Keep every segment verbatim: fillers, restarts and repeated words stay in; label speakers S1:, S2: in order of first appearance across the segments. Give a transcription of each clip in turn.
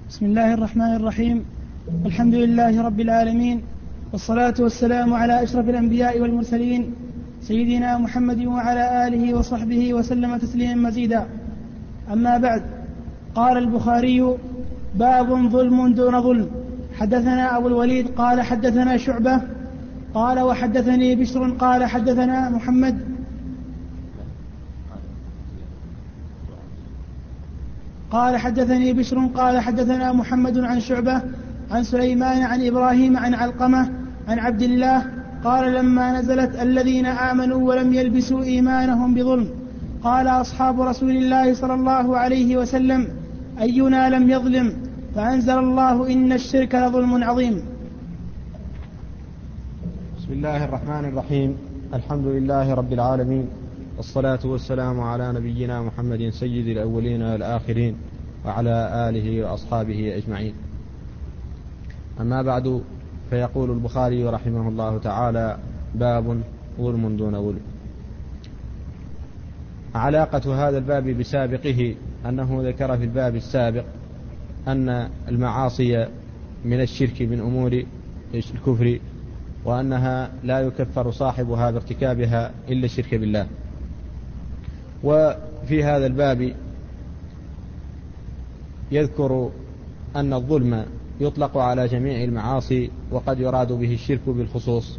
S1: بسم الله الرحمن الرحيم. الحمد لله رب العالمين، والصلاة والسلام على أشرف الأنبياء والمرسلين سيدنا محمد وعلى آله وصحبه وسلم تسليما مزيدا. أما بعد، قال البخاري: باب ظلم دون ظلم. حدثنا أبو الوليد قال حدثنا شعبة قال وحدثني بشر قال حدثنا محمد قال حدثني بشر قال حدثنا محمد عن شعبة عن سليمان عن إبراهيم عن علقمة عن عبد الله قال: لما نزلت الذين آمنوا ولم يلبسوا إيمانهم بظلم قال أصحاب رسول الله صلى الله عليه وسلم: أينا لم يظلم؟ فأنزل الله: إن الشرك لظلم عظيم.
S2: بسم الله الرحمن الرحيم. الحمد لله رب العالمين، والصلاة والسلام على نبينا محمد سيد الأولين والآخرين وعلى آله وأصحابه أجمعين. أما بعد، فيقول البخاري رحمه الله تعالى: باب ظلم دون ظلم. علاقة هذا الباب بسابقه أنه ذكر في الباب السابق أن المعاصي من الشرك من أمور الكفر، وأنها لا يكفر صاحبها بارتكابها إلا الشرك بالله. وفي هذا الباب يذكر أن الظلم يطلق على جميع المعاصي، وقد يراد به الشرك بالخصوص،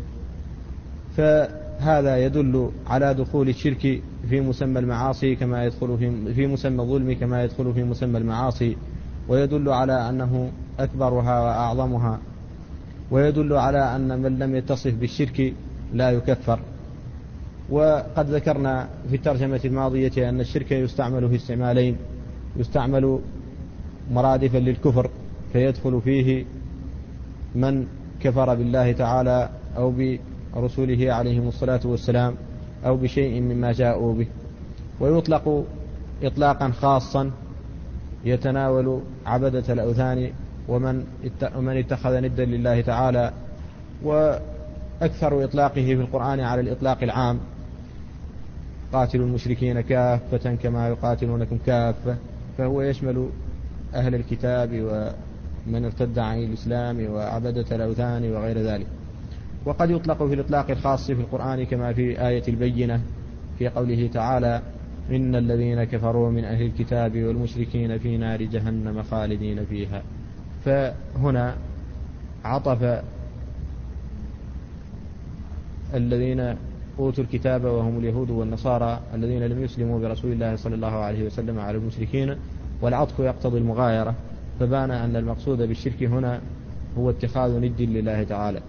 S2: فهذا يدل على دخول الشرك في مسمى المعاصي كما يدخل في, في مسمى الظلم كما يدخل في مسمى المعاصي، ويدل على أنه أكبرها وأعظمها، ويدل على أن من لم يتصف بالشرك لا يكفر. وقد ذكرنا في الترجمة الماضية أن الشرك يستعمل في استعمالين: يستعمل مرادفا للكفر فيدخل فيه من كفر بالله تعالى أو برسوله عليهم الصلاة والسلام أو بشيء مما جاءوا به، ويطلق إطلاقا خاصا يتناول عبدة الأوثان ومن اتخذ ندا لله تعالى، وأكثر إطلاقه في القرآن على الإطلاق العام: قاتلوا المشركين كافة كما يقاتلونكم كافة، فهو يشمل أهل الكتاب ومن ارتد عن الإسلام وعبدة الأوثان وغير ذلك. وقد يطلق في الإطلاق الخاص في القرآن كما في آية البينة في قوله تعالى: إن الذين كفروا من أهل الكتاب والمشركين في نار جهنم خالدين فيها. فهنا عطف الذين أوتوا الكتاب وهم اليهود والنصارى الذين لم يسلموا برسول الله صلى الله عليه وسلم على المشركين، والعطف يقتضي المغايرة، فبان أن المقصود بالشرك هنا هو اتخاذ ند لله تعالى.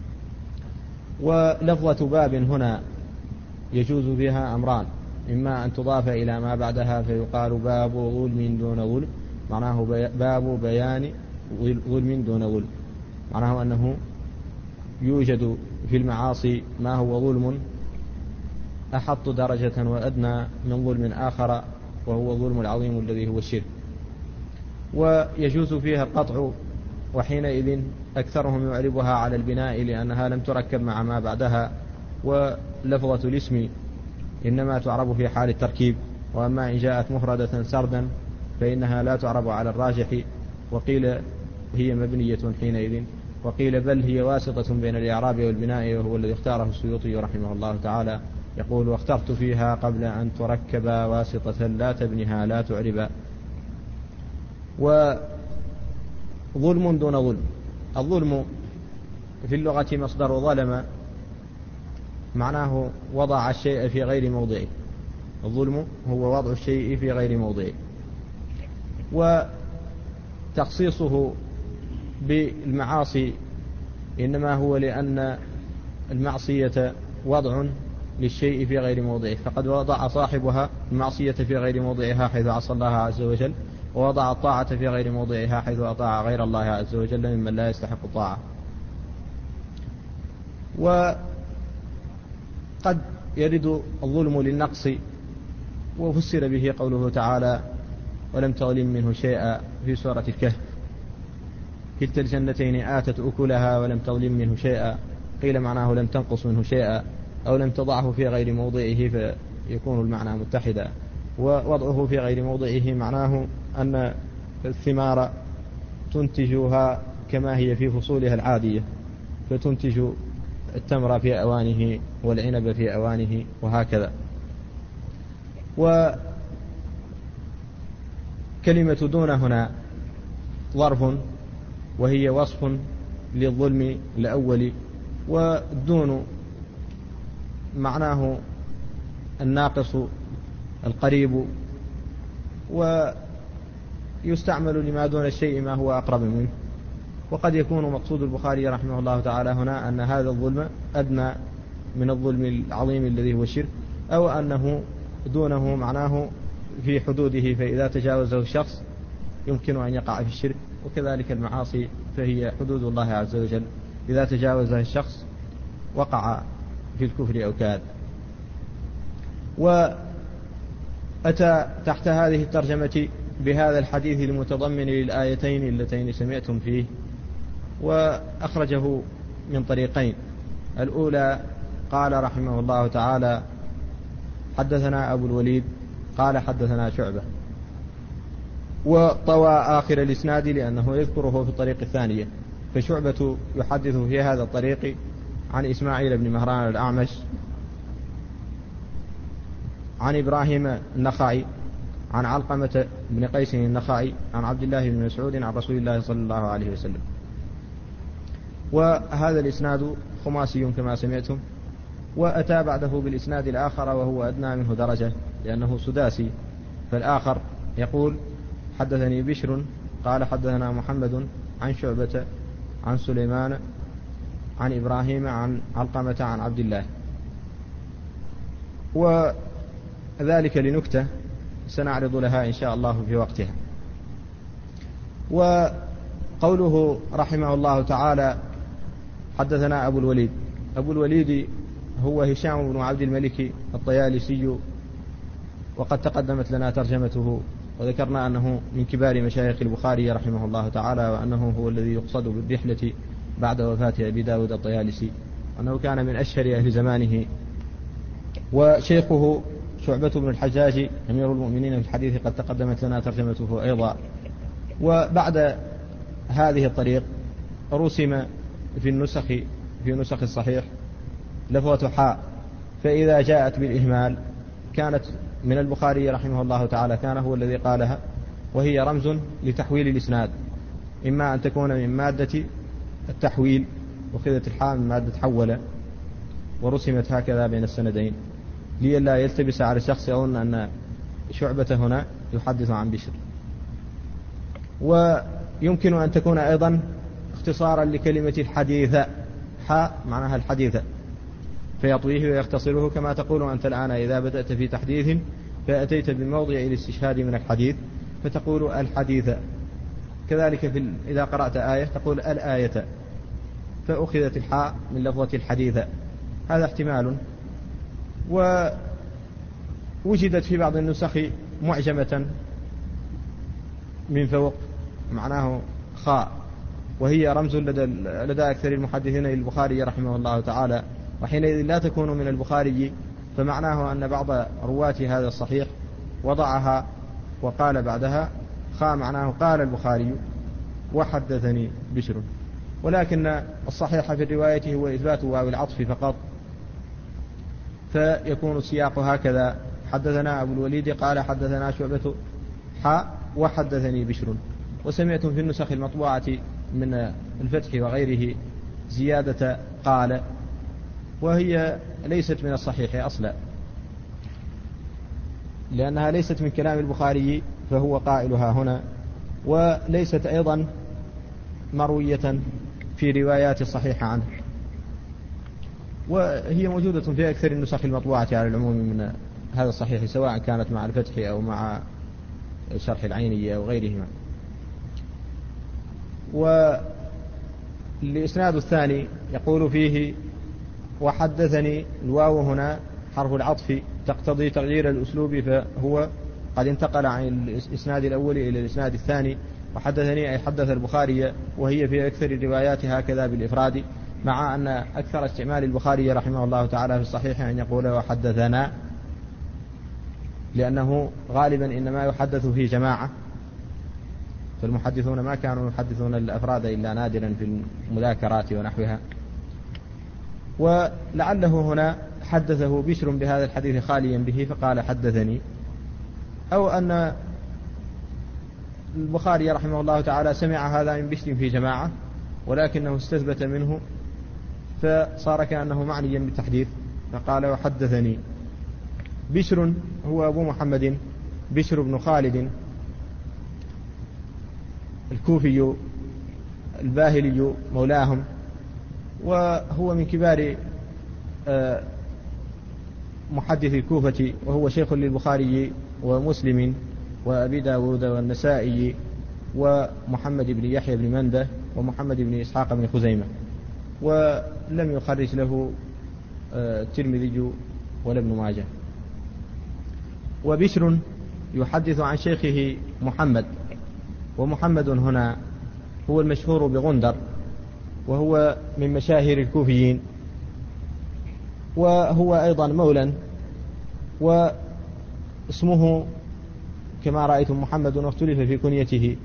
S2: ولفظة باب هنا يجوز فيها أمران: إما أن تضاف إلى ما بعدها فيقال باب ظلم دون ظلم، معناه باب بيان ظلم دون ظلم، معناه أنه يوجد في المعاصي ما هو ظلم أحط درجة وأدنى من ظلم آخر، وهو الظلم العظيم الذي هو الشرك. ويجوز فيها القطع، وحينئذ أكثرهم يعربها على البناء لأنها لم تركب مع ما بعدها، ولفظة الاسم إنما تعرب في حال التركيب، وأما إن جاءت مفردة سردا فإنها لا تعرب على الراجح، وقيل هي مبنية حينئذ، وقيل بل هي واسطة بين الإعراب والبناء، وهو الذي اختاره السيوطي رحمه الله تعالى، يقول: واخترت فيها قبل أن تركب واسطة لا تبنها لا تعربا. وظلم دون ظلم. الظلم في اللغة مصدر ظلم، معناه وضع الشيء في غير موضعه. الظلم هو وضع الشيء في غير موضعه، وتخصيصه بالمعاصي إنما هو لأن المعصية وضع للشيء في غير موضعه، فقد وضع صاحبها المعصية في غير موضعها حيث عصى الله عز وجل، ووضع الطاعة في غير موضعها حيث أطاع غير الله عز وجل ممن لا يستحق الطاعة. وقد يرد الظلم للنقص، وفسر به قوله تعالى: ولم تظلم منه شيئا في سورة الكهف: كلتا الجنتين آتت أكلها ولم تظلم منه شيئا. قيل معناه لم تنقص منه شيئا، أو لم تضعه في غير موضعه فيكون المعنى متحدا. ووضعه في غير موضعه معناه أن الثمار تنتجها كما هي في فصولها العادية، فتنتج التمر في أوانه والعنب في أوانه وهكذا. وكلمة دون هنا ظرف، وهي وصف للظلم الأول، والدون معناه الناقص القريب، ويستعمل لما دون الشيء ما هو أقرب منه. وقد يكون مقصود البخاري رحمه الله تعالى هنا أن هذا الظلم أدنى من الظلم العظيم الذي هو الشرك، أو أنه دونه معناه في حدوده، فإذا تجاوزه الشخص يمكن أن يقع في الشرك. وكذلك المعاصي فهي حدود الله عز وجل، إذا تجاوزها الشخص وقع في الكفر أو كاد. وأتى تحت هذه الترجمة بهذا الحديث المتضمن للآيتين اللتين سمعتم فيه، وأخرجه من طريقين. الأولى قال رحمه الله تعالى: حدثنا أبو الوليد قال حدثنا شعبة، وطوى آخر الإسناد لأنه يذكره في الطريق الثانية. فشعبة يحدث في هذا الطريق عن إسماعيل بن مهران الأعمش عن إبراهيم النخعي عن علقمة بن قيس النخعي عن عبد الله بن مسعود عن رسول الله صلى الله عليه وسلم. وهذا الإسناد خماسي كما سمعتم. وأتى بعده بالإسناد الآخر وهو أدنى منه درجة لأنه سداسي. فالآخر يقول: حدثني بشر قال حدثنا محمد عن شعبة عن سليمان عن إبراهيم عن علقمة عن عبد الله. وذلك لنكتة سنعرض لها إن شاء الله في وقتها. وقوله رحمه الله تعالى: حدثنا أبو الوليد. أبو الوليد هو هشام بن عبد الملك الطيالسي، وقد تقدمت لنا ترجمته، وذكرنا أنه من كبار مشايخ البخاري رحمه الله تعالى، وأنه هو الذي يقصد بالرحلة بعد وفاة أبي داود الطيالسي، وأنه كان من أشهر أهل زمانه. وشيخه شعبة بن الحجاج أمير المؤمنين في الحديث قد تقدمت لنا ترجمته أيضا. وبعد هذه الطريق رسم في النسخ في نسخ الصحيح لفظة حاء، فإذا جاءت بالإهمال كانت من البخاري رحمه الله تعالى، كان هو الذي قالها، وهي رمز لتحويل الإسناد، إما أن تكون من مادة التحويل، وخذت الحاء من مادة حول ورسمت هكذا بين السندين، لئلا يلتبس على الشخص يظن أن شعبة هنا يحدث عن بشر. ويمكن أن تكون أيضا اختصارا لكلمة الحديثة، حاء معناها الحديثة، فيطويه ويختصره، كما تقول أنت الآن إذا بدأت في تحديث فأتيت بموضع الاستشهاد من الحديث فتقول الحديثة. كذلك في إذا قرأت آية تقول الآية، فأخذت الحاء من لفظة الحديثة. هذا احتمال. ووجدت في بعض النسخ معجمة من فوق معناه خاء، وهي رمز لدى, لدى أكثر المحدثين للبخاري رحمه الله تعالى، وحينئذ لا تكون من البخاري، فمعناه أن بعض رواة هذا الصحيح وضعها وقال بعدها خاء معناه قال البخاري وحدثني بشر. ولكن الصحيح في الرواية هو إثبات واو العطف فقط، فيكون السياق هكذا: حدثنا أبو الوليد قال حدثنا شعبة حاء وحدثني بشر. وسمعتم في النسخ المطبوعة من الفتح وغيره زيادة قال، وهي ليست من الصحيح أصلا، لأنها ليست من كلام البخاري فهو قائلها هنا، وليست أيضا مروية في روايات الصحيحة عنه، وهي موجودة في أكثر النسخ المطبوعة على العموم من هذا الصحيح، سواء كانت مع الفتح أو مع شرح العينية أو غيرهما. والإسناد الثاني يقول فيه وحدثني، الواو هنا حرف العطف تقتضي تغيير الأسلوب، فهو قد انتقل عن الإسناد الأول إلى الإسناد الثاني. وحدثني أي حدث البخاري، وهي في أكثر الروايات هكذا بالإفراد، مع أن أكثر استعمال البخاري رحمه الله تعالى في الصحيح أن يقول وحدثنا، لأنه غالبا إنما يحدث في جماعة، فالمحدثون ما كانوا يحدثون الأفراد إلا نادرا في المذاكرات ونحوها. ولعله هنا حدثه بشر بهذا الحديث خاليا به فقال حدثني، أو أن البخاري رحمه الله تعالى سمع هذا من بشر في جماعة ولكنه استثبت منه فصار كأنه معنيا بالتحديث فقال وحدثني. بشر هو أبو محمد بشر بن خالد الكوفي الباهلي مولاهم، وهو من كبار محدث الكوفة، وهو شيخ للبخاري ومسلم وأبي داود والنسائي ومحمد بن يحيى بن منده ومحمد بن إسحاق بن خزيمة، ولم يخرج له الترمذي ولا ابن ماجه. وبشر يحدث عن شيخه محمد، ومحمد هنا هو المشهور بغندر، وهو من مشاهير الكوفيين، وهو أيضا مولا، واسمه كما رأيتم محمد واختلف في كنيته،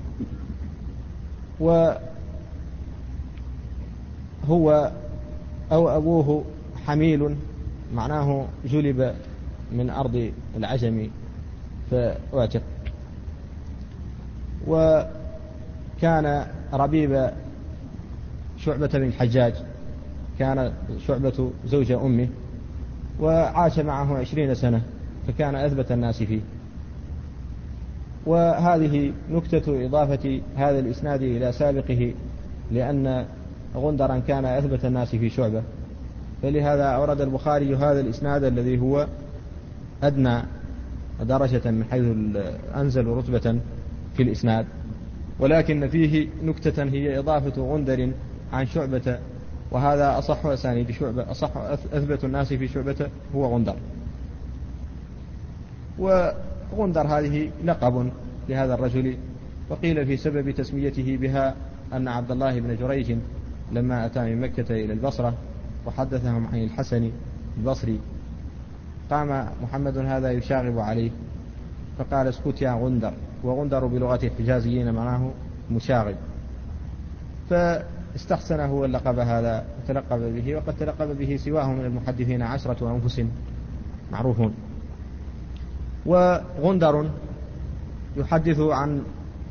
S2: وهو أو أبوه حميل معناه جلب من أرض العجم فاعتق، وكان ربيب شعبة بن الحجاج، كان شعبة زوج أمه وعاش معه عشرين سنة فكان أثبت الناس فيه. وهذه نكتة إضافة هذا الإسناد إلى سابقه، لأن غندرا كان أثبت الناس في شعبة، فلهذا أورد البخاري هذا الإسناد الذي هو أدنى درجة من حيث أنزل رتبة في الإسناد، ولكن فيه نكتة هي إضافة غندر عن شعبة، وهذا أصح أسانيد شعبة، أصح أثبت الناس في شعبة هو غندر. وغندر هذه لقب لهذا الرجل، وقيل في سبب تسميته بها أن عبد الله بن جريج لما أتى من مكة إلى البصرة وحدثهم عن الحسن البصري قام محمد هذا يشاغب عليه فقال اسكت يا غندر، وغندر بلغة الحجازيين معناه مشاغب، فاستحسنه اللقب هذا وتلقب به، وقد تلقب به سواه من المحدثين عشرة أنفس معروفون. وغندر يحدث عن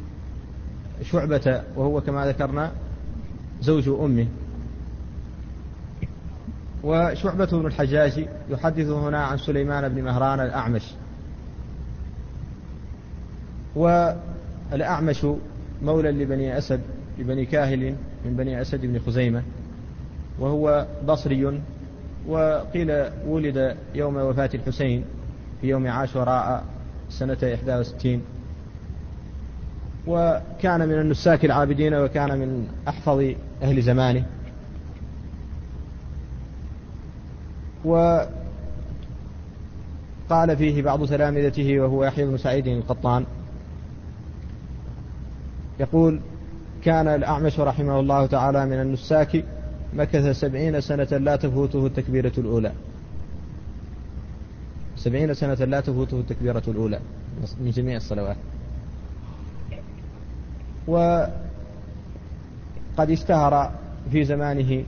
S2: شعبة وهو كما ذكرنا زوج أمه. وشعبة بن الحجاج يحدث هنا عن سليمان بن مهران الأعمش، والأعمش مولى لبني أسد لبني كاهل من بني أسد بن خزيمة، وهو بصري، وقيل ولد يوم وفاة الحسين في يوم عاشوراء سنة إحدى وستين، وكان من النساك العابدين، وكان من أحفظ أهل زمانه. وقال فيه بعض تلامذته وهو يحيى بن سعيد القطان يقول كان الأعمش رحمه الله تعالى من النساك مكث سبعين سنة لا تفوته التكبيرة الأولى، سبعين سنة لا تفوته التكبيرة الأولى من جميع الصلوات. وقد اشتهر في زمانه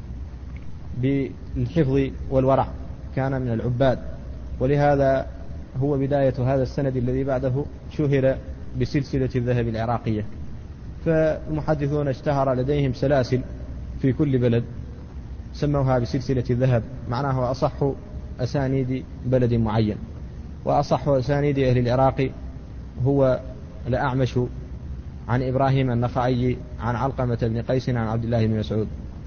S2: بالحفظ والورع، كان من العباد، ولهذا هو بداية هذا السند الذي بعده شهر بسلسلة الذهب العراقية. فالمحدثون اشتهر لديهم سلاسل في كل بلد سموها بسلسلة الذهب، معناه أصح أسانيد بلد معين، وأصح أسانيد أهل العراق هو الأعمش عن إبراهيم النخعي عن علقمة بن قيس عن عبد الله بن مسعود،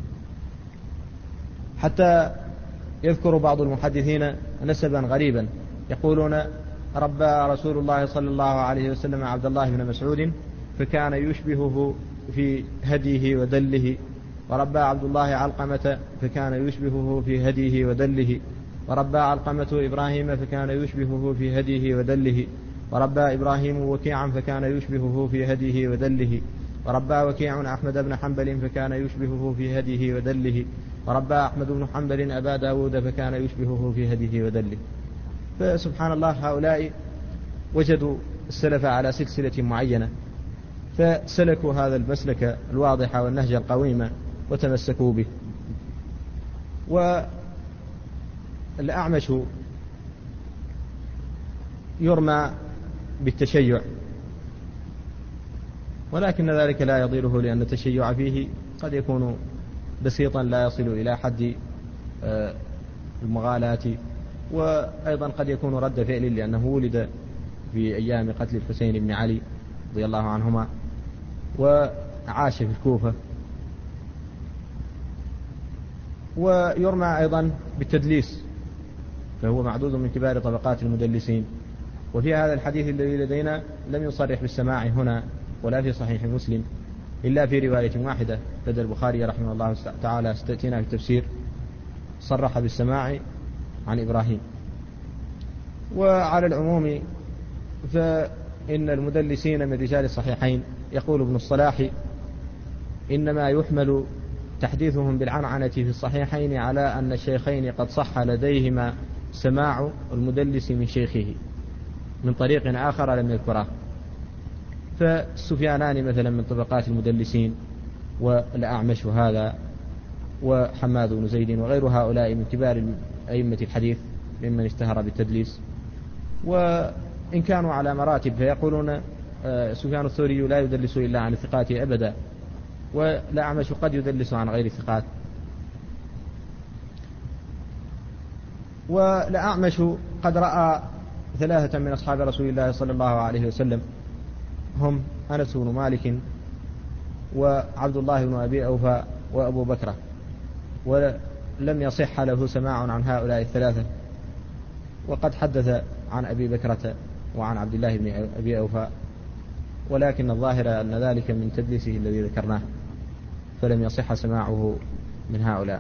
S2: حتى يذكر بعض المحدثين نسبا غريبا يقولون ربى رسول الله صلى الله عليه وسلم عبد الله بن مسعود فكان يشبهه في هديه ودله، وربى عبد الله علقمة فكان يشبهه في هديه ودله، وربى علقمة إبراهيم فكان يشبهه في هديه ودله، وربى إبراهيم وكيعا فكان يشبهه في هديه ودله، وربى وكيع أحمد بن حنبل فكان يشبهه في هديه ودله، وربى أحمد بن حنبل أبا داود فكان يشبهه في هديه ودله. فسبحان الله هؤلاء وجدوا السلف على سلسلة معينة، فسلكوا هذا المسلك الواضح والنهج القويم وتمسكوا به. والأعمش يرمى بالتشيع، ولكن ذلك لا يضيره، لأن التشيع فيه قد يكون بسيطا لا يصل إلى حد المغالاة، وأيضا قد يكون رد فعل، لأنه ولد في أيام قتل الحسين بن علي رضي الله عنهما وعاش في الكوفة. ويرمى أيضا بالتدليس، فهو معدود من كبار طبقات المدلسين. وفي هذا الحديث الذي لدينا لم يصرح بالسماع هنا ولا في صحيح مسلم إلا في رواية واحدة لدى البخاري رحمه الله تعالى، ستأتينا في التفسير، صرح بالسماع عن إبراهيم. وعلى العموم فإن المدلسين من رجال الصحيحين، يقول ابن الصلاح: إنما يحمل تحديثهم بالعنعنة في الصحيحين على أن الشيخين قد صح لديهما سماع المدلس من شيخه من طريق آخر لم يذكره. فالسفيانان مثلا من طبقات المدلسين، والأعمش هذا، وحماد بن زيد، وغير هؤلاء من كبار أئمة الحديث ممن اشتهر بالتدليس. وإن كانوا على مراتب فيقولون سفيان الثوري لا يدلس إلا عن الثقات أبدا، والأعمش قد يدلس عن غير الثقات. والأعمش قد رأى ثلاثة من أصحاب رسول الله صلى الله عليه وسلم، هم أنس بن مالك وعبد الله بن أبي أوفى وأبو بكرة، ولم يصح له سماع عن هؤلاء الثلاثة. وقد حدث عن أبي بكرة وعن عبد الله بن أبي أوفى، ولكن الظاهر أن ذلك من تدليسه الذي ذكرناه، فلم يصح سماعه من هؤلاء.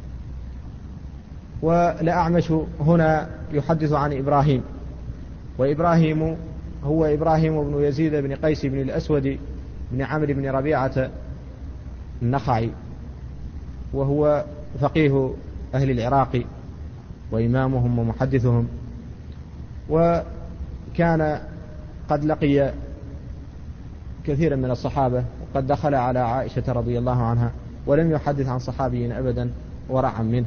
S2: والأعمش هنا يحدث عن إبراهيم، وإبراهيم هو إبراهيم بن يزيد بن قيس بن الأسود بن عمرو بن ربيعة النخعي، وهو فقيه أهل العراق وإمامهم ومحدثهم، وكان قد لقي كثيرا من الصحابة، وقد دخل على عائشة رضي الله عنها، ولم يحدث عن صحابي أبدا ورعا منه،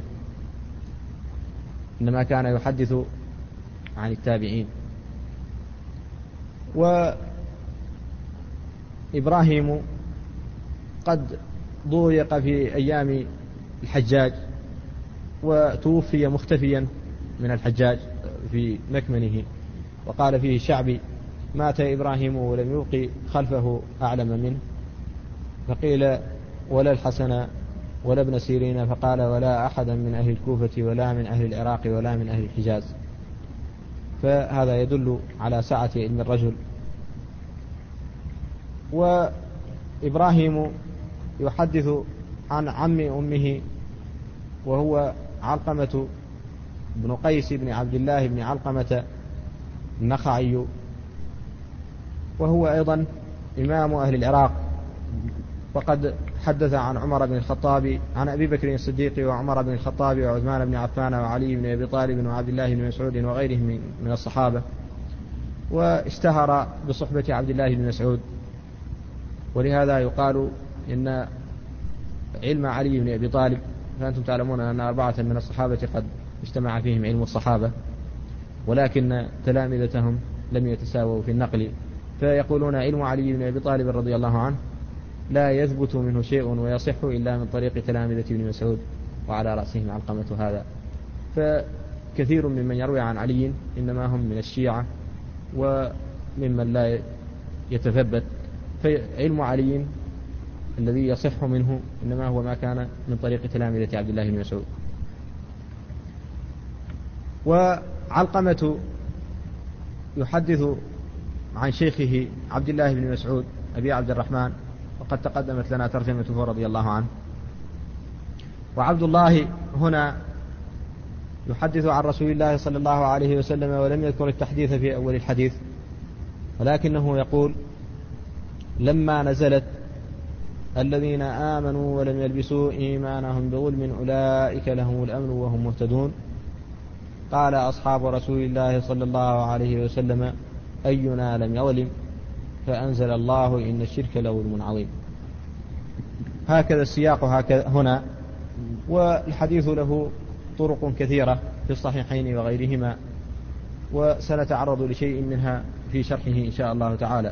S2: إنما كان يحدث عن التابعين. وإبراهيم قد ضويق في أيام الحجاج، وتوفي مختفيا من الحجاج في مكمنه، وقال فيه الشعبي: مات إبراهيم ولم يبق خلفه أعلم منه. فقيل: ولا الحسن ولا ابن سيرين، فقال: ولا أحدا من أهل الكوفة ولا من أهل العراق ولا من أهل الحجاز. فهذا يدل على سعة علم الرجل. وإبراهيم يحدث عن عم أمه، وهو علقمة بن قيس بن عبد الله بن علقمة النخعي، وهو أيضا إمام أهل العراق. وقد حدث عن عمر بن الخطاب، عن أبي بكر الصديق وعمر بن الخطاب وعثمان بن عفان وعلي بن أبي طالب وعبد الله بن مسعود وغيرهم من الصحابة. واشتهر بصحبة عبد الله بن مسعود، ولهذا يقال إن علم علي بن أبي طالب، فأنتم تعلمون أن أربعة من الصحابة قد اجتمع فيهم علم الصحابة، ولكن تلامذتهم لم يتساووا في النقل، فيقولون علم علي بن أبي طالب رضي الله عنه لا يثبت منه شيء ويصح إلا من طريق تلامذة ابن مسعود، وعلى رأسهم علقمة هذا. فكثير ممن يروي عن علي إنما هم من الشيعة وممن لا يتثبت، فعلم علي الذي يصح منه إنما هو ما كان من طريق تلامذة عبد الله بن مسعود. وعلقمة يحدث عن شيخه عبد الله بن مسعود أبي عبد الرحمن، وقد تقدمت لنا ترجمته رضي الله عنه. وعبد الله هنا يحدث عن رسول الله صلى الله عليه وسلم، ولم يذكر التحديث في أول الحديث، ولكنه يقول: لما نزلت الذين آمنوا ولم يلبسوا إيمانهم بظلم أولئك لهم الأمن وهم مهتدون، قال أصحاب رسول الله صلى الله عليه وسلم: أينا لم يظلم؟ فأنزل الله إن الشرك لظلم عظيم. هكذا السياق هكذا هنا. والحديث له طرق كثيرة في الصحيحين وغيرهما، وسنتعرض لشيء منها في شرحه إن شاء الله تعالى.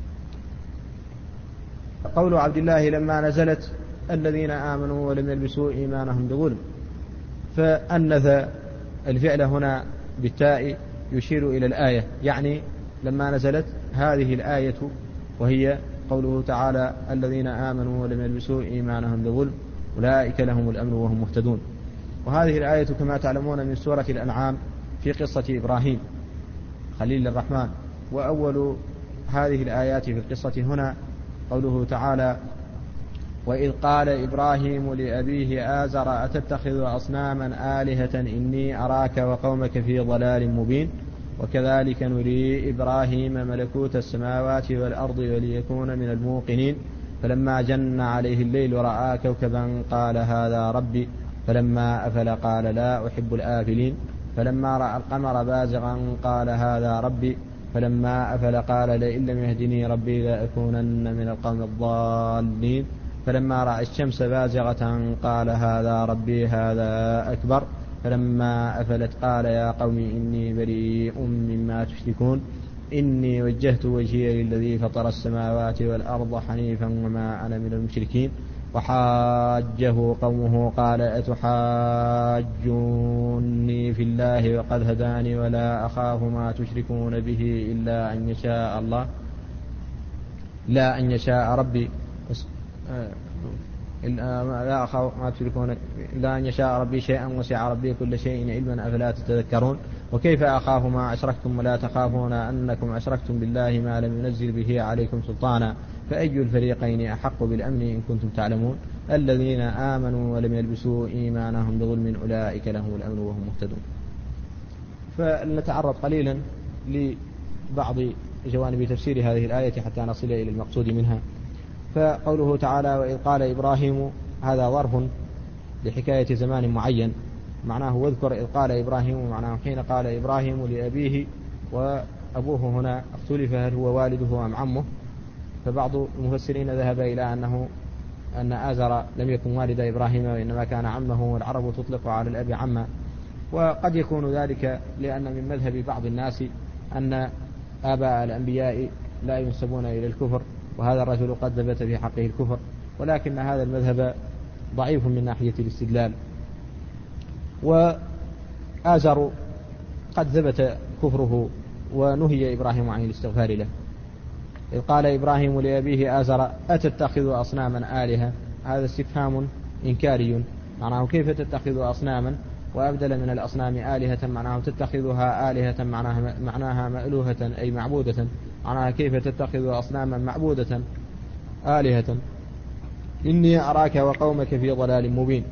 S2: قول عبد الله لما نزلت الذين آمنوا ولم يلبسوا إيمانهم بظلم، فأنث الفعل هنا بالتاء يشير إلى الآية، يعني لما نزلت هذه الآية وهي قوله تعالى الذين آمنوا ولم يلبسوا إيمانهم بظلم أولئك لهم الأمن وهم مهتدون. وهذه الآية كما تعلمون من سورة الأنعام في قصة إبراهيم خليل الرحمن. وأول هذه الآيات في القصة هنا قوله تعالى وإذ قال إبراهيم لأبيه آزر أتتخذ أصناما آلهة إني أراك وقومك في ضلال مبين وكذلك نري إبراهيم ملكوت السماوات والأرض وليكون من الموقنين فلما جن عليه الليل رأى كوكبا قال هذا ربي فلما أفل قال لا أحب الآفلين فلما رأى القمر بازغا قال هذا ربي فلما أفل قال لئن لم يهدني ربي لأكونن من القوم الضالين فلما رأى الشمس بازغة قال هذا ربي هذا أكبر فلما أفلت قال يا قوم إني بريء مما تشركون إني وجهت وجهي للذي فطر السماوات والأرض حنيفا وما أنا من المشركين وحاجه قومه قال أتحاجوني في الله وقد هداني ولا أخاف ما تشركون به إلا أن يشاء الله لا أن يشاء ربي لا أخاف ما تشركون إلا أن يشاء ربي شيئا وسع ربي كل شيء علما أفلا تتذكرون وكيف أخاف ما أشركتم ولا تخافون أنكم أشركتم بالله ما لم ينزل به عليكم سلطانا فأي الفريقين أحق بالأمن إن كنتم تعلمون الذين آمنوا ولم يلبسوا إيمانهم بظلم أولئك لهم الأمن وهم مهتدون. فلنتعرض قليلا لبعض جوانب تفسير هذه الآية حتى نصل إلى المقصود منها. فقوله تعالى وإذ قال إبراهيم هذا ظرف لحكاية زمان معين معناه واذكر إذ قال إبراهيم معناه حين قال إبراهيم لأبيه وأبوه هنا اختلف هل هو والده أم عمه فبعض المفسرين ذهب إلى أنه أن آزر لم يكن والد إبراهيم وإنما كان عمه والعرب تطلق على الأب عما وقد يكون ذلك لأن من مذهب بعض الناس أن آباء الأنبياء لا ينسبون إلى الكفر وهذا الرجل قد ثبت في حقه الكفر ولكن هذا المذهب ضعيف من ناحية الاستدلال. وآزر قد ثبت كفره ونهي إبراهيم عن الاستغفار له. إذ قال إبراهيم لأبيه آزر أتتخذ أصناما آلهة هذا استفهام إنكاري معناه كيف تتخذ أصناما وأبدل من الأصنام آلهة معناه تتخذها آلهة معناها, معناها مألوهة أي معبودة معناها كيف تتخذ أصناما معبودة آلهة إني أراك وقومك في ضلال مبين.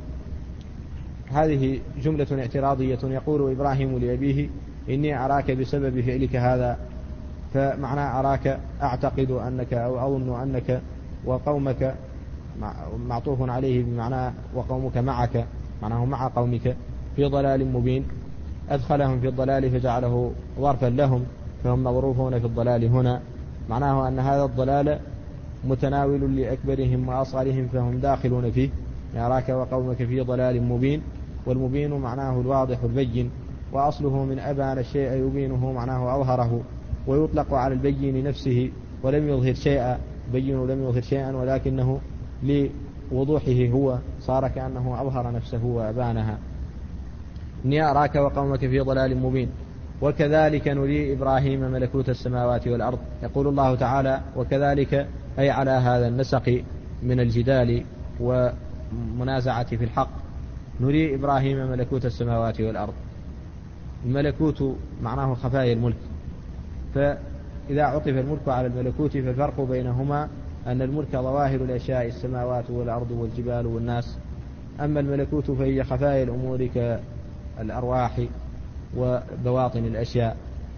S2: هذه جملة اعتراضية يقول إبراهيم لأبيه إني أراك بسبب فعلك هذا فمعنى أراك أعتقد أنك أو أظن أنك وقومك معطوف عليه بمعنى وقومك معك معناه مع قومك في ضلال مبين أدخلهم في الضلال فجعله ظرفا لهم فهم مظروفون في الضلال هنا معناه أن هذا الضلال متناول لأكبرهم وأصغرهم فهم داخلون فيه أراك وقومك في ضلال مبين والمبين معناه الواضح البين وأصله من أبان الشيء يبينه معناه أظهره ويطلق على البين نفسه ولم يظهر شيئا بين لم يظهر شيئا ولكنه لوضوحه هو صار كأنه أظهر نفسه وأبانها إني أراك وقومك في ضلال مبين وكذلك نري إبراهيم ملكوت السماوات والأرض. يقول الله تعالى وكذلك أي على هذا النسق من الجدال ومنازعة في الحق نري إبراهيم ملكوت السماوات والأرض. الملكوت معناه خفايا الملك فإذا عطف الملك على الملكوت فالفرق بينهما أن الملك ظواهر الأشياء السماوات والأرض والجبال والناس أما الملكوت فهي خفايا الأمور كالأرواح وبواطن الأشياء.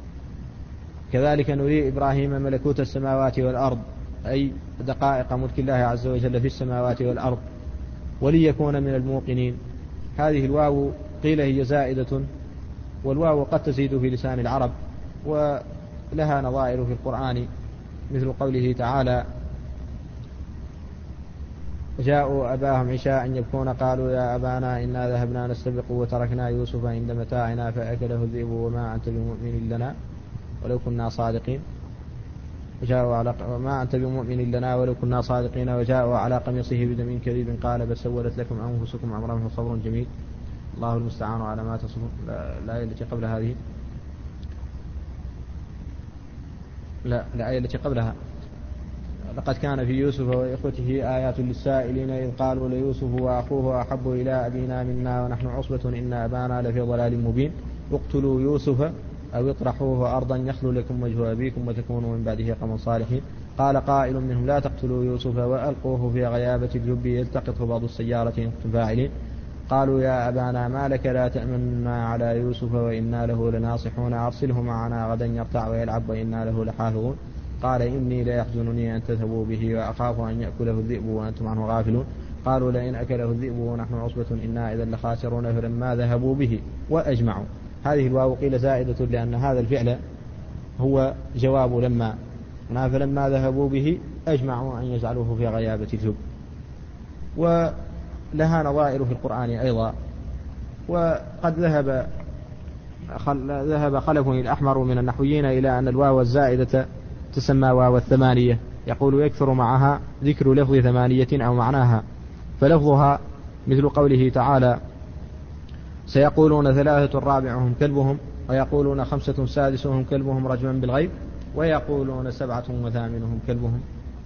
S2: كذلك نري إبراهيم ملكوت السماوات والأرض أي دقائق ملك الله عز وجل في السماوات والأرض وليكون من الموقنين. هذه الواو قيل هي زائدة والواو قد تزيد في لسان العرب ولها نظائر في القرآن مثل قوله تعالى جاءوا أباهم عشاء يبكون قالوا يا أبانا إنا ذهبنا نستبق وتركنا يوسف عند متاعنا فأكله الذئب وما أنت بمؤمن لنا ولو كنا صادقين وجاءوا على ما أنت بمؤمن لنا ولو كنا صادقين وجاءوا على قميصه بدم كذب قال بل سولت لكم أنفسكم أمرا فصبر جميل الله المستعان على ما تصفون. الآية التي قبل هذه لا الآية التي قبلها لقد كان في يوسف وإخوته آيات للسائلين إذ قالوا ليوسف وأخوه أحب إلى أبينا منا ونحن عصبة إن أبانا لفي ضلال مبين اقتلوا يوسف أو اطرحوه أرضا يخل لكم وجه أبيكم وتكونوا من بعده قوما صالحين قال قائل منهم لا تقتلوا يوسف وألقوه في غيابة الجب يلتقطه بعض السيارة إن كنتم فاعلين قالوا يا أبانا ما لك لا تأمنا على يوسف وإنا له لناصحون أرسله معنا غدا يرتع ويلعب وإنا له لحافظون قال إني ليحزنني أن تذهبوا به وأخاف أن يأكله الذئب وأنتم عنه غافلون قالوا لئن أكله الذئب ونحن عصبة إنا إذا لخاسرون فلما ذهبوا به وأجمعوا. هذه الواو قيل زائدة لأن هذا الفعل هو جواب لما فلما ذهبوا به أجمعوا أن يجعلوه في غيابة الجب. ولها نظائر في القرآن أيضا. وقد ذهب خل... ذهب خلف الأحمر من النحويين إلى أن الواو الزائدة تسمى واو الثمانية يقول يكثر معها ذكر لفظ ثمانية أو معناها فلفظها مثل قوله تعالى سيقولون ثلاثة رابعهم كلبهم ويقولون خمسة سادسهم كلبهم رجما بالغيب ويقولون سبعة وثامنهم كلبهم.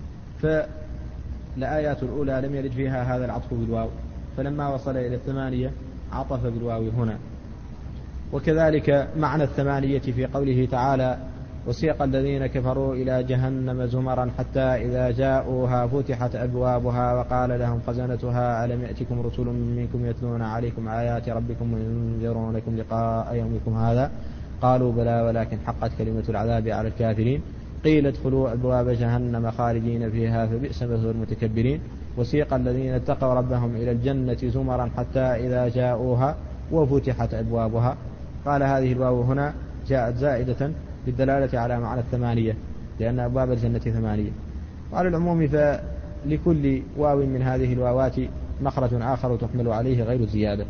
S2: فالآيات الأولى لم يرد فيها هذا العطف بالواو فلما وصل إلى الثمانية عطف بالواو هنا. وكذلك معنى الثمانية في قوله تعالى وسيق الذين كفروا إلى جهنم زمرا حتى إذا جاءوها فتحت أبوابها وقال لهم خزنتها ألم يأتكم رسل منكم يتلون عليكم آيات ربكم وينذرونكم لقاء يومكم هذا قالوا بلى ولكن حقت كلمة العذاب على الكافرين قيل ادخلوا أبواب جهنم خالدين فيها فبئس مثوى المتكبرين وسيق الذين اتقوا ربهم إلى الجنة زمرا حتى إذا جاءوها وفتحت أبوابها. قال هذه الواو هنا جاءت زائدة بالدلالة على معنى الثمانية لأن أبواب الجنة ثمانية. وعلى العموم فلكل واو من هذه الواوات مخرج آخر تحمل عليه غير الزيادة.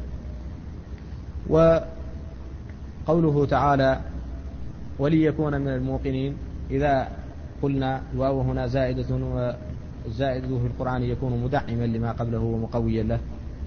S2: وقوله تعالى وليكون من الموقنين إذا قلنا الواو هنا زائدة والزائد في القرآن يكون مدعما لما قبله ومقويا له.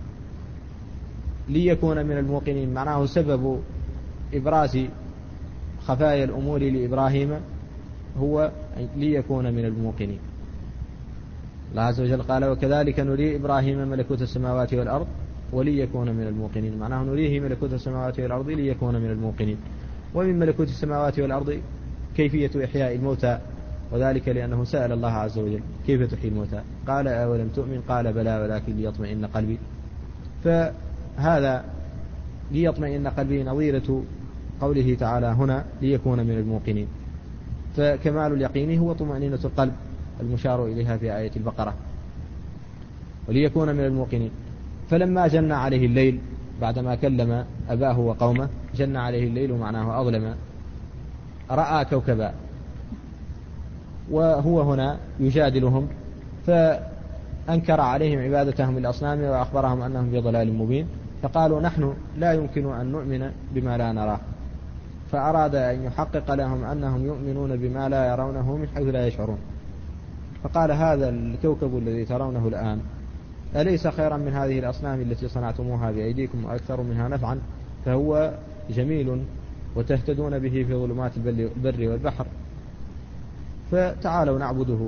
S2: ليكون من الموقنين معناه سبب إبراز خفايا الأمور لإبراهيم هو ليكون من الموقنين. الله عز وجل قال وكذلك نري إبراهيم ملكوت السماوات والأرض وليكون من الموقنين معناه نريه ملكوت السماوات والأرض ليكون من الموقنين. ومن ملكوت السماوات والأرض كيفية إحياء الموتى وذلك لأنه سأل الله عز وجل كيف تحيي الموتى قال أولم تؤمن قال بلى ولكن ليطمئن قلبي. فهذا ليطمئن قلبي نظيرة قوله تعالى هنا ليكون من الموقنين. فكمال اليقين هو طمأنينة القلب المشار إليها في آية البقرة وليكون من الموقنين. فلما جن عليه الليل بعدما كلم أباه وقومه جن عليه الليل معناه أظلم رأى كوكبا وهو هنا يجادلهم فأنكر عليهم عبادتهم الأصنام وأخبرهم أنهم في ضلال مبين فقالوا نحن لا يمكن أن نؤمن بما لا نراه فأراد أن يحقق لهم أنهم يؤمنون بما لا يرونه من حيث لا يشعرون. فقال هذا الكوكب الذي ترونه الآن أليس خيرا من هذه الأصنام التي صنعتموها بأيديكم وأكثر منها نفعا فهو جميل وتهتدون به في ظلمات البر والبحر فتعالوا نعبده.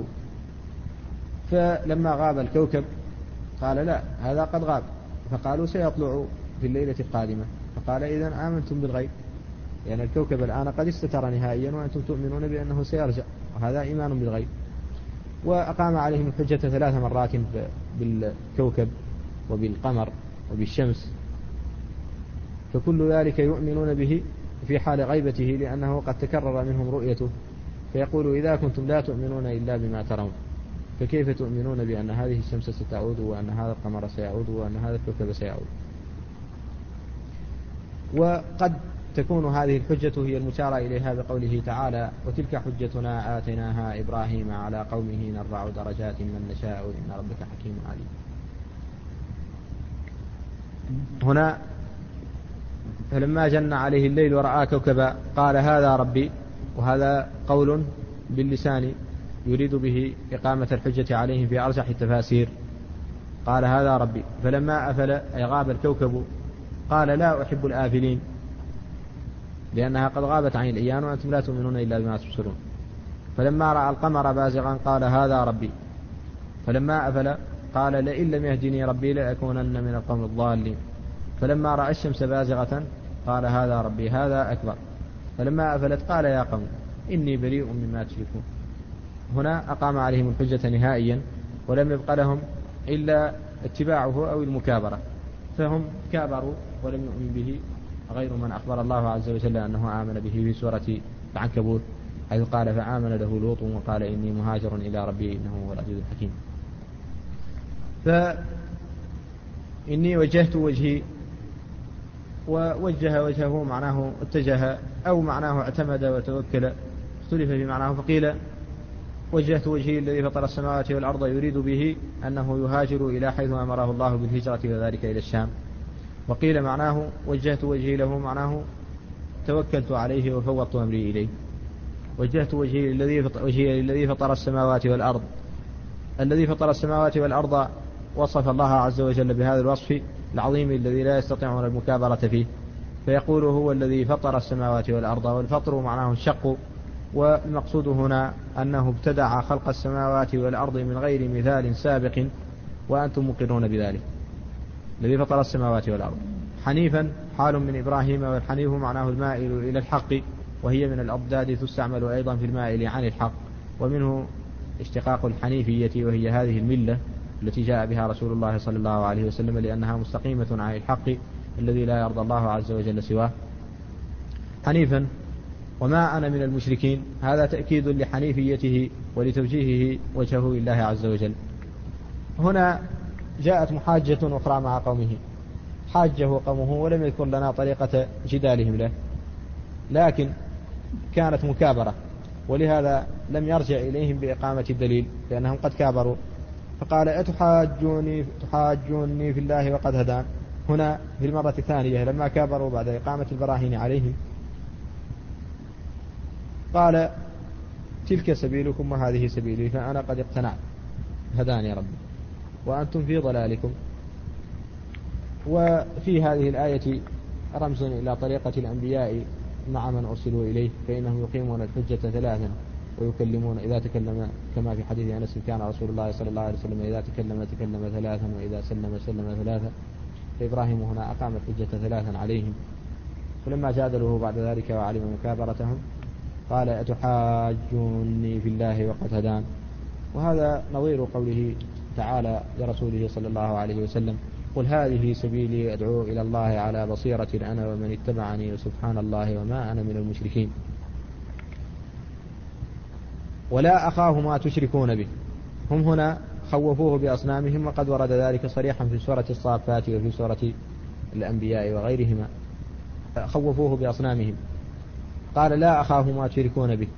S2: فلما غاب الكوكب قال لا هذا قد غاب فقالوا سيطلع في الليلة القادمة فقال إذن آمنتم بالغيب لأن يعني الكوكب الآن قد استتر نهائيا وأنتم تؤمنون بأنه سيرجع وهذا إيمان بالغيب. وأقام عليهم الحجة ثلاث مرات بالكوكب وبالقمر وبالشمس فكل ذلك يؤمنون به في حال غيبته لأنه قد تكرر منهم رؤيته فيقول إذا كنتم لا تؤمنون إلا بما ترون فكيف تؤمنون بأن هذه الشمس ستعود وأن هذا القمر سيعود وأن هذا الكوكب سيعود. وقد تكون هذه الحجة هي المشار إليها بقوله تعالى وتلك حجتنا آتيناها إبراهيم على قومه نرفع درجات من نشاء إن ربك حكيم عليم. هنا فلما جن عليه الليل ورأى كوكبا قال هذا ربي، وهذا قول باللسان يريد به إقامة الحجة عليهم في أرجح التفاسير. قال هذا ربي، فلما أفل أي غاب الكوكب قال لا أحب الآفلين، لأنها قد غابت عن الإيان وأنتم لا تؤمنون إلا بما تبصرون. فلما رأى القمر بازغا قال هذا ربي، فلما أفل قال لئن لم يهدني ربي لأكونن من القوم الضالين. فلما رأى الشمس بازغة قال هذا ربي هذا أكبر. فلما أفلت قال يا قوم إني بريء مما تشركون. هنا أقام عليهم الحجة نهائيا، ولم يبق لهم إلا اتباعه أو المكابرة، فهم كابروا ولم يؤمن به غير من أخبر الله عز وجل أنه آمن به في سورة العنكبوت، حيث قال فآمن له لوط وقال إني مهاجر إلى ربي إنه هو العزيز الحكيم. فإني وجهت وجهي، ووجه وجهه معناه اتجه أو معناه اعتمد وتوكل، اختلف في معناه. فقيل وجهت وجهي الذي فطر السماوات والأرض يريد به أنه يهاجر إلى حيث أمره الله بالهجرة وذلك إلى الشام. وقيل معناه وجهت وجهي له معناه توكلت عليه وفوضت أمري إليه. وجهت وجهي الذي فطر السماوات والأرض، الذي فطر السماوات والأرض وصف الله عز وجل بهذا الوصف العظيم الذي لا يستطيعون المكابرة فيه، فيقول هو الذي فطر السماوات والأرض، والفطر معناه الشق. والمقصود هنا أنه ابتدع خلق السماوات والأرض من غير مثال سابق وأنتم مقرون بذلك، الذي فطر السماوات والأرض. حنيفا حال من إبراهيم، والحنيف معناه المائل إلى الحق، وهي من الأضداد تستعمل أيضا في المائل عن الحق، ومنه اشتقاق الحنيفية، وهي هذه الملة التي جاء بها رسول الله صلى الله عليه وسلم، لأنها مستقيمة عن الحق الذي لا يرضى الله عز وجل سواه. حنيفا وما أنا من المشركين، هذا تأكيد لحنيفيته ولتوجيهه وجهه لله عز وجل. هنا جاءت محاجة أخرى مع قومه، حاجه قومه ولم يذكر لنا طريقة جدالهم له، لكن كانت مكابرة، ولهذا لم يرجع إليهم بإقامة الدليل لأنهم قد كابروا. فقال أتحاجوني تحاجوني في الله وقد هدان. هنا في المرة الثانية لما كابروا بعد إقامة البراهين عليهم قال تلك سبيلكم وهذه سبيلي فأنا قد اقتنعت هداني ربي وأنتم في ضلالكم. وفي هذه الآية رمز إلى طريقة الأنبياء مع من أرسلوا إليه، فإنهم يقيمون الحجة ثلاثا ويكلمون إذا تكلم، كما في حديث أنس كان رسول الله صلى الله عليه وسلم إذا تكلم تكلم ثلاثا وإذا سلم سلم ثلاثا. فإبراهيم هنا أقام الحجة ثلاثا عليهم. فلما جادلوه بعد ذلك وعلم مكابرتهم قال أتحاجوني في الله وقد هدان. وهذا نظير قوله تعالى لرسوله صلى الله عليه وسلم قل هذه سبيلي أدعو إلى الله على بصيرة أنا ومن اتبعني وسبحان الله وما أنا من المشركين. ولا أخاف ما تشركون به، هم هنا خوفوه بأصنامهم، وقد ورد ذلك صريحا في سورة الصافات وفي سورة الأنبياء وغيرهما، خوفوه بأصنامهم. قال لا أخاف ما تشركون به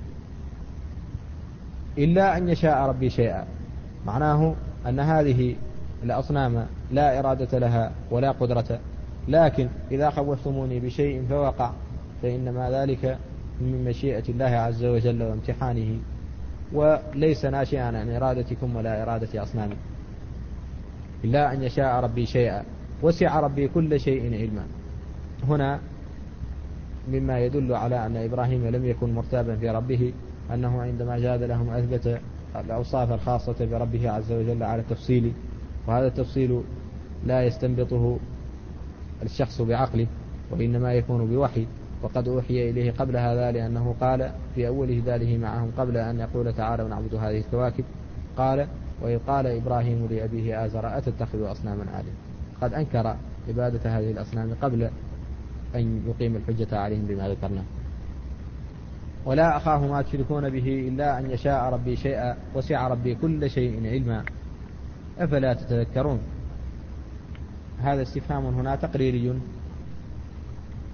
S2: إلا أن يشاء ربي شيئا، معناه أن هذه الأصنام لا إرادة لها ولا قدرة، لكن إذا خوفتموني بشيء فوقع فإنما ذلك من مشيئة الله عز وجل وامتحانه، وليس ناشئا عن إرادتكم ولا إرادة أصنامكم. إلا أن يشاء ربي شيئا وسع ربي كل شيء علما. هنا مما يدل على أن إبراهيم لم يكن مرتابا في ربه أنه عندما جاد لهم أثبت الأوصاف الخاصة بربه عز وجل على التفصيل، وهذا التفصيل لا يستنبطه الشخص بعقله وإنما يكون بوحي، وقد أوحي إليه قبل هذا، لأنه قال في أول هداله معهم قبل أن يقول تعالى ونعبد هذه الكواكب قال وإذ قال إبراهيم لأبيه آزر أتتخذ أصناما آلهة. قد أنكر عبادة هذه الأصنام قبل أن يقيم الحجة عليهم بما ذكرنا. ولا أخاف ما تشركون به إلا أن يشاء ربي شيئا وسع ربي كل شيء علما أفلا تتذكرون. هذا استفهام هنا تقريري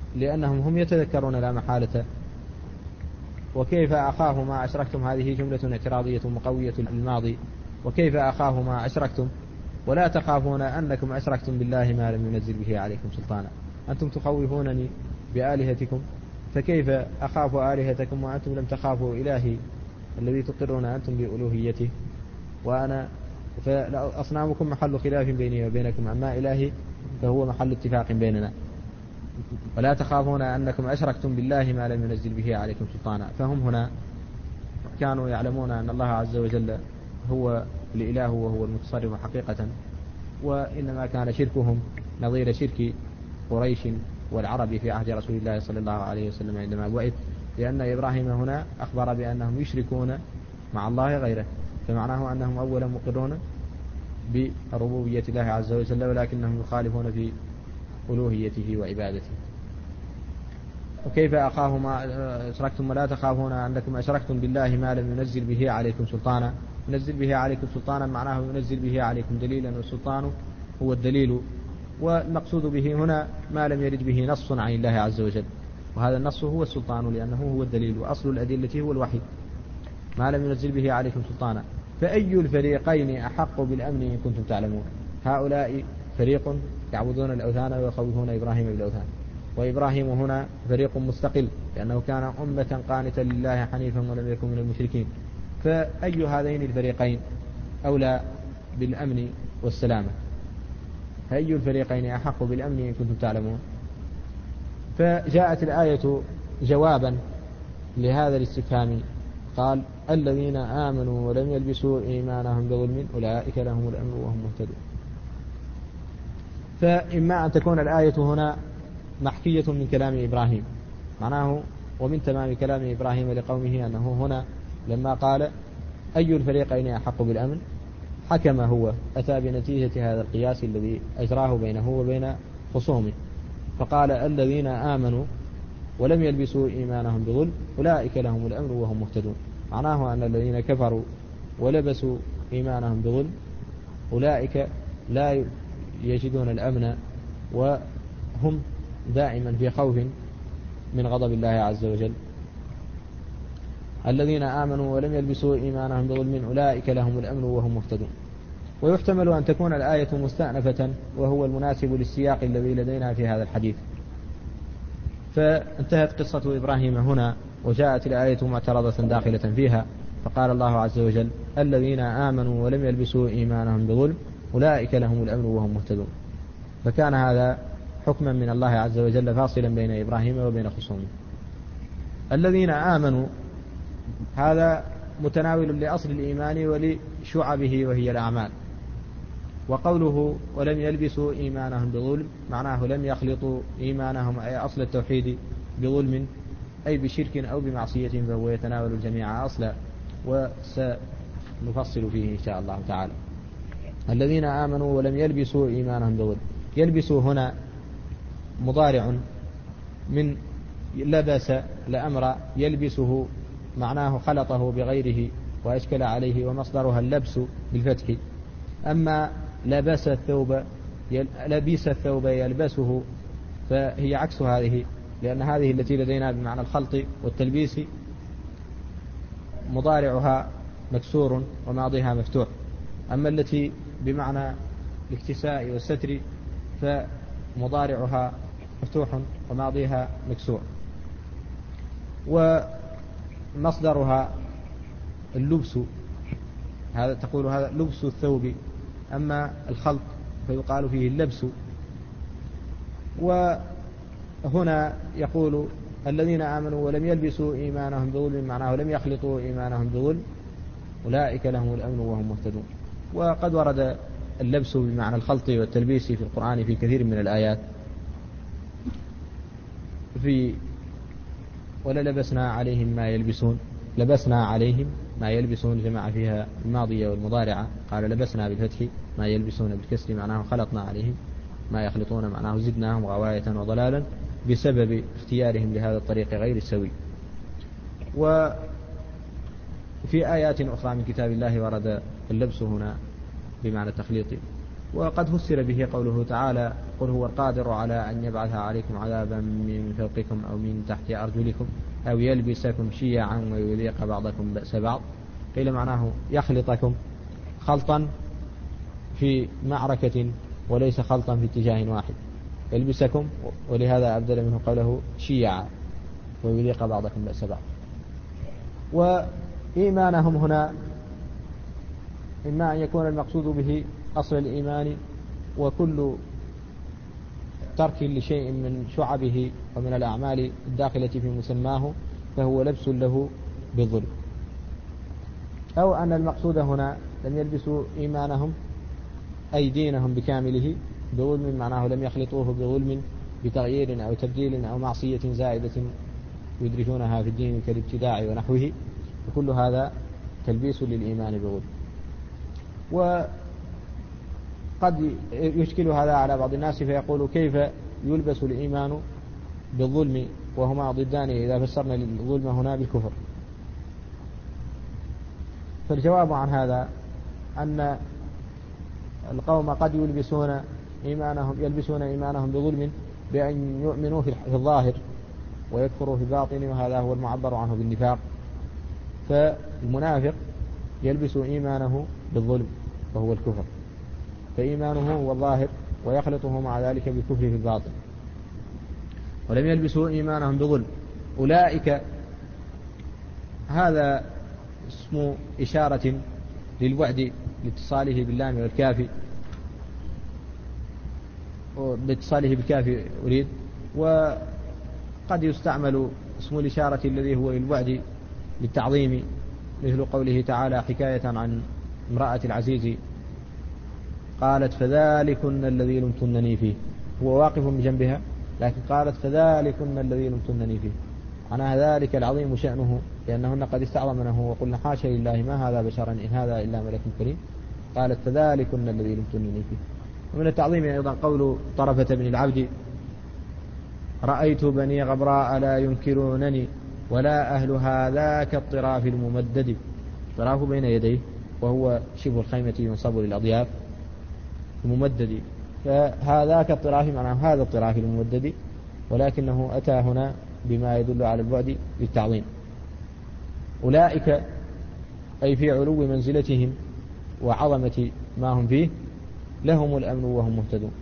S2: لأنهم هم يتذكرون لا محالة. وكيف أخاف ما أشركتم هذه جملة اعتراضية مقوية للماضي. وكيف أخاف ما أشركتم ولا تخافون أنكم أشركتم بالله ما لم ينزل به عليكم سلطانا. أنتم تخوفونني بآلهتكم، فكيف أخاف آلهتكم وأنتم لم تخافوا إلهي الذي تقرون أنتم بألوهيته. وأنا فأصنامكم محل خلاف بيني وبينكم، أما إلهي فهو محل اتفاق بيننا. ولا تخافون أنكم أشركتم بالله ما لم ينزل به عليكم سلطانا. فهم هنا كانوا يعلمون أن الله عز وجل هو الإله وهو المتصرف حقيقة، وإنما كان شركهم نظير شرك قريش والعرب في عهد رسول الله صلى الله عليه وسلم عندما بعث، لأن إبراهيم هنا أخبر بأنهم يشركون مع الله غيره، فمعناه أنهم أولا مقرون بربوبية الله عز وجل، ولكنهم يخالفون في ألوهيته وعبادته. وكيف أخاف ما أشركتم ولا تخافون أنكم أشركتم بالله ما لم ينزل به عليكم سلطانا. ينزل به عليكم سلطانا معناه ينزل به عليكم دليلا، والسلطان هو الدليل، والمقصود به هنا ما لم يرد به نص عن الله عز وجل، وهذا النص هو السلطان لأنه هو الدليل، وأصل الأدلة هو الوحي. ما لم ينزل به عليكم سلطانا. فأي الفريقين أحق بالأمن إن كنتم تعلمون. هؤلاء فريق يعبدون الأوثان ويخوفون إبراهيم بالأوثان، وإبراهيم هنا فريق مستقل لأنه كان أمة قانتا لله حنيفا ولم يكن من المشركين. فأي هذين الفريقين أولى بالأمن والسلامة؟ فأي الفريقين أحق بالأمن إن كنتم تعلمون؟ فجاءت الآية جوابا لهذا الاستفهام، قال الذين آمنوا ولم يلبسوا إيمانهم بظلم أولئك لهم الأمن وهم مهتدون. فإما أن تكون الآية هنا محكية من كلام إبراهيم، معناه ومن تمام كلام إبراهيم لقومه أنه هنا لما قال أي الفريقين أحق بالأمن حكم هو، أتى بنتيجة هذا القياس الذي أجراه بينه وبين خصومه، فقال الذين آمنوا ولم يلبسوا إيمانهم بظلم أولئك لهم الأمن وهم مهتدون. معناه أن الذين كفروا ولبسوا إيمانهم بظلم أولئك لا يجدون الأمن، وهم دائما في خوف من غضب الله عز وجل. الذين آمنوا ولم يلبسوا إيمانهم بظلم أولئك لهم الأمن وهم مهتدون. ويحتمل أن تكون الآية مستأنفة، وهو المناسب للسياق الذي لدينا في هذا الحديث. فانتهت قصة إبراهيم هنا، وجاءت الآية معترضة داخلة فيها، فقال الله عز وجل الذين آمنوا ولم يلبسوا إيمانهم بظلم أولئك لهم الأمن وهم مهتدون. فكان هذا حكما من الله عز وجل فاصلا بين إبراهيم وبين خصومه. الذين آمنوا هذا متناول لأصل الإيمان ولشعبه وهي الأعمال. وقوله ولم يلبسوا إيمانهم بظلم معناه لم يخلطوا إيمانهم أي أصل التوحيد بظلم أي بشرك أو بمعصية، فهو يتناول الجميع أصلا، وسنفصل فيه إن شاء الله تعالى. الذين آمنوا ولم يلبسوا إيمانهم بظلم. يلبسوا هنا مضارع من لبس لأمر يلبسه، معناه خلطه بغيره وأشكل عليه، ومصدرها اللبس بالفتح. أما لبس الثوب لبس الثوب يلبسه فهي عكس هذه، لأن هذه التي لدينا بمعنى الخلط والتلبيس مضارعها مكسور وماضيها مفتوح، أما التي بمعنى الاكتساء والستر فمضارعها مفتوح وماضيها مكسور، ومصدرها اللبس، هذا تقول هذا لبس الثوب، أما الخلط فيقال فيه اللبس. وهنا يقول الذين آمنوا ولم يلبسوا إيمانهم بظلم معناه لم يخلطوا إيمانهم بظلم أولئك لهم الأمن وهم مهتدون. وقد ورد اللبس بمعنى الخلط والتلبيس في القرآن في كثير من الآيات، في وللبسنا عليهم ما يلبسون، لبسنا عليهم ما يلبسون جمع فيها الماضية والمضارعة، قال لبسنا بالفتح ما يلبسون بالكسر معناه خلطنا عليهم ما يخلطون معناه زدناهم غواية وضلالا بسبب اختيارهم لهذا الطريق غير السوي. وفي آيات أخرى من كتاب الله ورد اللبس هنا بمعنى التخليط، وقد فسر به قوله تعالى قل هو القادر على أن يبعث عليكم عذابا من فوقكم أو من تحت أرجلكم أو يلبسكم شيعا ويذيق بعضكم بأس بعض. قيل معناه يخلطكم خلطا في معركة وليس خلطا في اتجاه واحد، يلبسكم، ولهذا أبدل منه قوله شيعا ويذيق بعضكم بأس بعض. وإيمانهم هنا إما أن يكون المقصود به أصل الإيمان وكل ترك لشيء من شعبه ومن الأعمال الداخلة في مسماه فهو لبس له بالظلم، أو أن المقصود هنا لم يلبسوا إيمانهم أي دينهم بكامله بظلم، معناه لم يخلطوه بظلم بتغيير أو تبديل أو معصية زائدة يدركونها في الدين كالابتداع ونحوه، وكل هذا تلبيس للإيمان بظلم. وقد يشكل هذا على بعض الناس فيقول كيف يلبس الإيمان بالظلم وهما ضدان إذا فسرنا الظلم هنا بالكفر؟ فالجواب عن هذا أن القوم قد يلبسون إيمانهم يلبسون إيمانهم بظلم بأن يؤمنوا في الظاهر ويكفروا في الباطن، وهذا هو المعبر عنه بالنفاق. فالمنافق يلبس إيمانه بالظلم وهو الكفر، فإيمانه هو الظاهر ويخلطه مع ذلك بالكفر في الباطن، ولم يلبسوا إيمانهم بظلم. أولئك هذا اسم إشارة للوعد لاتصاله باللام والكافي باتصاله بالكافي أريد، وقد يستعمل اسم الإشارة الذي هو للوعد للتعظيم، مثل قوله تعالى حكاية عن امرأة العزيز قالت فذلكن الذي لمتنني فيه، هو واقف بجنبها لكن قالت فذلكن الذي لمتنني فيه، معناها ذلك العظيم شأنه لأنهن قد استعظمنه وقلنا حاشا لله ما هذا بشرا إن هذا إلا ملك كريم، قالت فذلكن الذي لمتنني فيه. ومن التعظيم أيضا قول طرفة بن العبد رأيت بني غبراء لا ينكرونني ولا أهل هذاك الطراف الممدد، طراف بين يديه وهو شبه الخيمة ينصب للأضياف الممدد، فهذاك الطراف معناه هذا الطراف الممدد، ولكنه أتى هنا بما يدل على البعد للتعظيم. أولئك أي في علو منزلتهم وعظمة ما هم فيه لهم الأمن وهم مهتدون.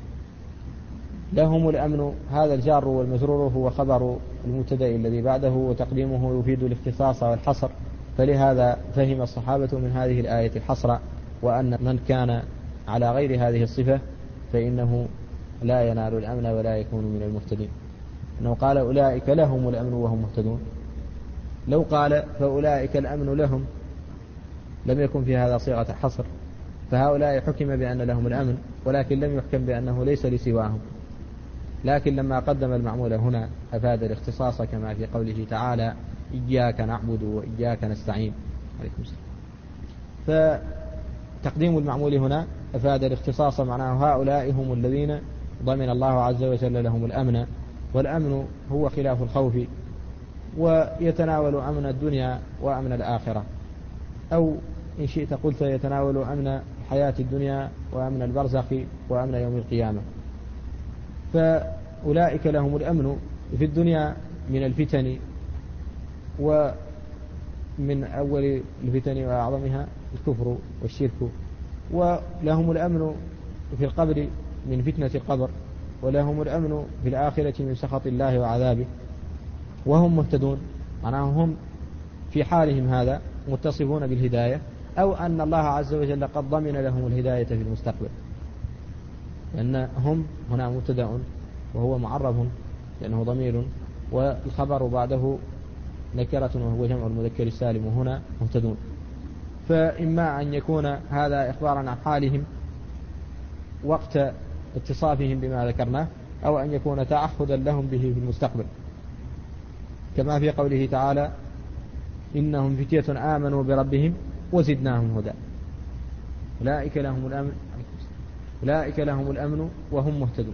S2: لهم الأمن هذا الجار والمجرور هو خبر المبتدأ الذي بعده، وتقديمه يفيد الاختصاص والحصر، فلهذا فهم الصحابة من هذه الآية الحصر، وأن من كان على غير هذه الصفة فإنه لا ينال الأمن ولا يكون من المهتدين. أنه قال أولئك لهم الأمن وهم مهتدون، لو قال فأولئك الأمن لهم لم يكن في هذا صيغة حصر، فهؤلاء حكم بأن لهم الأمن ولكن لم يحكم بأنه ليس لسواهم، لكن لما قدم المعمول هنا أفاد الاختصاص كما في قوله تعالى إياك نعبد وإياك نستعين. عليكم السلام. فتقديم المعمول هنا أفاد الاختصاص، معناه هؤلاء هم الذين ضمن الله عز وجل لهم الأمن، والأمن هو خلاف الخوف، ويتناول أمن الدنيا وأمن الآخرة، أو إن شئت قلت يتناول أمن حياة الدنيا وأمن البرزخ وأمن يوم القيامة. فأولئك لهم الأمن في الدنيا من الفتن، ومن أول الفتن وأعظمها الكفر والشرك، ولهم الأمن في القبر من فتنة القبر، ولهم الأمن في الآخرة من سخط الله وعذابه، وهم مهتدون، معناه هم في حالهم هذا متصفون بالهداية، أو أن الله عز وجل قد ضمن لهم الهداية في المستقبل، لأن هم هنا مبتدأ وهو معرف لأنه ضمير، والخبر بعده نكرة وهو جمع المذكر السالم، وهنا مهتدون. فإما أن يكون هذا إخبارا عن حالهم وقت اتصافهم بما ذكرناه، أو أن يكون تعهدا لهم به في المستقبل، كما في قوله تعالى إنهم فتية آمنوا بربهم وزدناهم هدى. أولئك لهم الأمن أولئك لهم الأمن وهم مهتدون.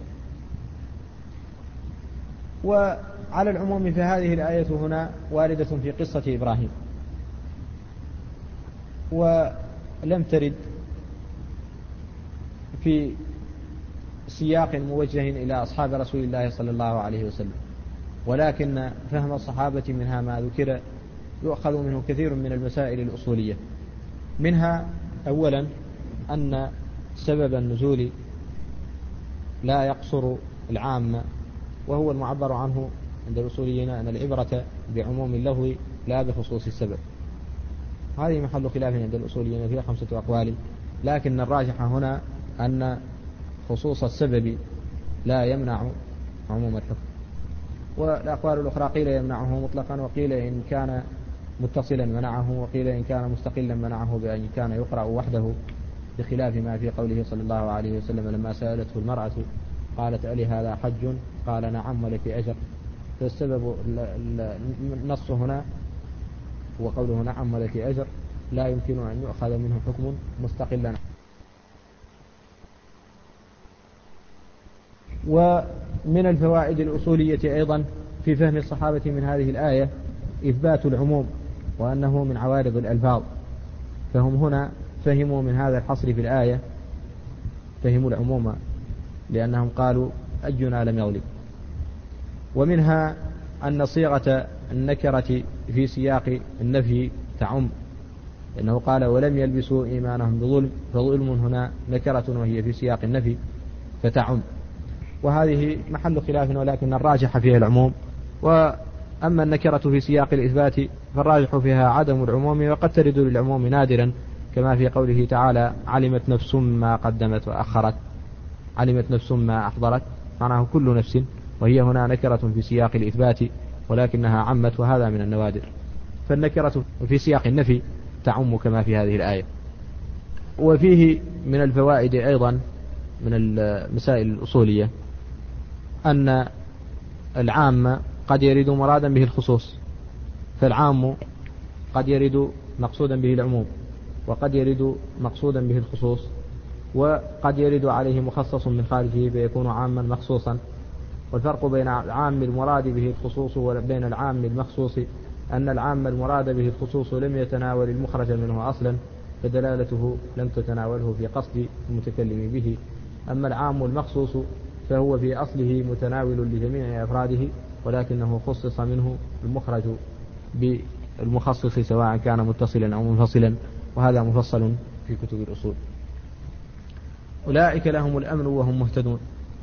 S2: وعلى العموم فهذه الآية هنا واردة في قصة إبراهيم، ولم ترد في سياق موجه إلى أصحاب رسول الله صلى الله عليه وسلم، ولكن فهم الصحابة منها ما ذكر يؤخذ منه كثير من المسائل الأصولية. منها أولا أن سبب النزول لا يقصر العام، وهو المعبر عنه عند الأصوليين أن العبرة بعموم اللفظ لا بخصوص السبب. هذه محل خلاف عند الأصوليين فيها خمسة أقوال، لكن الراجح هنا أن خصوص السبب لا يمنع عموم الحكم. والأقوال الأخرى قيل يمنعه مطلقا، وقيل إن كان متصلا منعه، وقيل إن كان مستقلا منعه بأن كان يقرأ وحده، بخلاف ما في قوله صلى الله عليه وسلم لما سألته المرأة قالت ألي هذا حج؟ قال نعم ولك أجر. فالسبب النص هنا وقوله نعم ولك أجر لا يمكن أن يؤخذ منه حكم مستقلا. ومن الفوائد الأصولية أيضا في فهم الصحابة من هذه الآية إثبات العموم، وأنه من عوارض الألفاظ، فهم هنا فهموا من هذا الحصر في الآية فهموا العموم، لأنهم قالوا أينا لم يظلم. ومنها أن صيغة النكرة في سياق النفي تعم، لأنه قال ولم يلبسوا إيمانهم بظلم، فظلم هنا نكرة وهي في سياق النفي فتعم. وهذه محل خلاف، ولكن الراجح فيها العموم. وأما النكرة في سياق الإثبات فالراجح فيها عدم العموم، وقد ترد للعموم نادرا، كما في قوله تعالى علمت نفس ما قدمت وأخرت، علمت نفس ما أحضرت، معناه كل نفس، وهي هنا نكرة في سياق الإثبات ولكنها عمت، وهذا من النوادر. فالنكرة في سياق النفي تعم كما في هذه الآية. وفيه من الفوائد أيضا من المسائل الأصولية أن العام قد يرد مرادا به الخصوص، فالعام قد يرد مقصودا به العموم، وقد يرد مقصودا به الخصوص، وقد يرد عليه مخصص من خارجه فيكون عاما مخصوصا. والفرق بين العام المراد به الخصوص وبين العام المخصوص أن العام المراد به الخصوص لم يتناول المخرج منه أصلا، فدلالته لم تتناوله في قصد المتكلم به. أما العام المخصوص فهو في أصله متناول لجميع أفراده، ولكنه خصص منه المخرج بالمخصص سواء كان متصلا أو منفصلا، وهذا مفصل في كتب الأصول. أولئك لهم الأمن وهم مهتدون.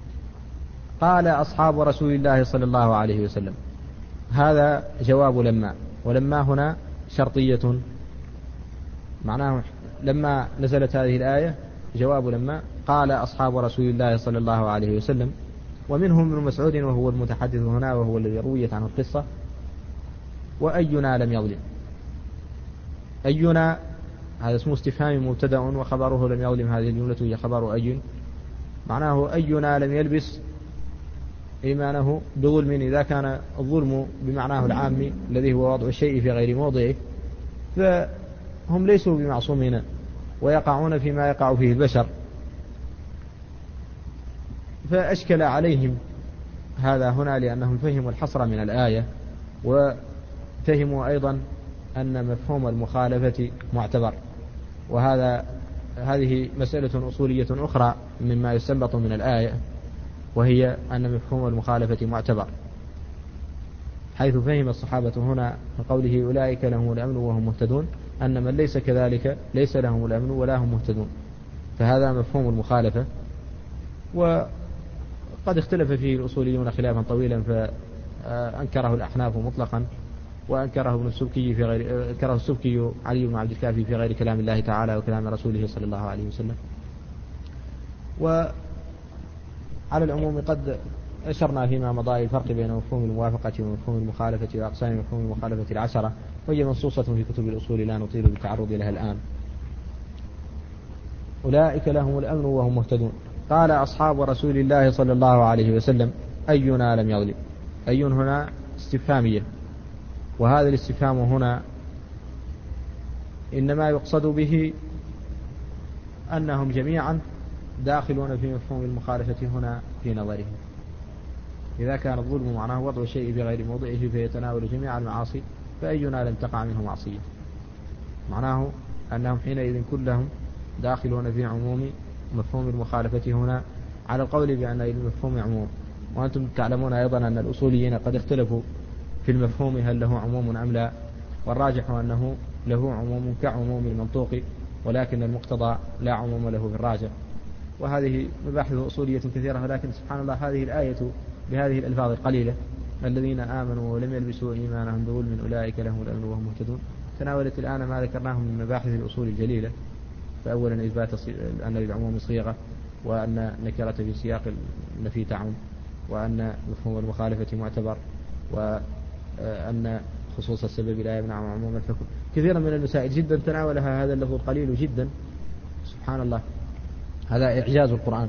S2: قال أصحاب رسول الله صلى الله عليه وسلم، هذا جواب لما، ولما هنا شرطية، معناه لما نزلت هذه الآية جواب لما قال أصحاب رسول الله صلى الله عليه وسلم. ومنهم ابن مسعود وهو المتحدث هنا وهو الذي رويت عنه القصة. وأينا لم يظلم، أينا هذا اسم استفهام مبتدأ وخبره لم يظلم، هذه الجملة هي خبر أي، معناه أينا لم يلبس إيمانه بظلم، إذا كان الظلم بمعناه العام الذي هو وضع الشيء في غير موضعه، فهم ليسوا بمعصومين ويقعون فيما يقع فيه البشر. فأشكل عليهم هذا هنا لأنهم فهموا الحصر من الآية، وفهموا أيضا أن مفهوم المخالفة معتبر. وهذا هذه مسألة أصولية أخرى مما يستنبط من الآية، وهي أن مفهوم المخالفة معتبر، حيث فهم الصحابة هنا من قوله أولئك لهم الأمن وهم مهتدون أن من ليس كذلك ليس لهم الأمن ولا هم مهتدون، فهذا مفهوم المخالفة. وقد اختلف فيه الأصوليون خلافا طويلا، فأنكره الأحناف مطلقا، وأنكره ابن السبكي في غير أنكره السبكي علي بن عبد الكافي في غير كلام الله تعالى وكلام رسوله صلى الله عليه وسلم. وعلى العموم قد أشرنا فيما مضى الفرق بين مفهوم الموافقة ومفهوم المخالفة وأقسام مفهوم المخالفة العشرة، وهي منصوصة في كتب الأصول لا نطيل بالتعرض لها الآن. أولئك لهم الأمن وهم مهتدون. قال أصحاب رسول الله صلى الله عليه وسلم أينا لم يظلم. أي هنا استفهامية، وهذا الاستفهام هنا إنما يقصد به أنهم جميعا داخلون في مفهوم المخالفة هنا في نظرهم. إذا كان الظلم معناه وضع الشيء بغير موضعه فيتناول جميع المعاصي، فأينا لم تقع منه معصية، معناه أنهم حينئذ كلهم داخلون في عموم مفهوم المخالفة هنا على القول بأن المفهوم عموم. وأنتم تعلمون أيضا أن الأصوليين قد اختلفوا في المفهوم هل له عموم أم لا، والراجح أنه له عموم كعموم المنطوق، ولكن المقتضى لا عموم له في الراجح. وهذه مباحث أصولية كثيرة، ولكن سبحان الله هذه الآية بهذه الألفاظ القليلة الذين آمنوا ولم يلبسوا إيمانهم بظلم أولئك لهم الأمن وهم مهتدون تناولت الآن ما ذكرناه من مباحث الأصول الجليلة. فأولا إثبات أن للعموم صيغة، وأن نكرة في سياق النفي تعم، وأن مفهوم المخالفة معتبر، وأن خصوص السبب لا يمنع عموم الحكم. كثيرا من المسائل جدا تناولها هذا اللفظ القليل جدا. سبحان الله، هذا إعجاز القرآن.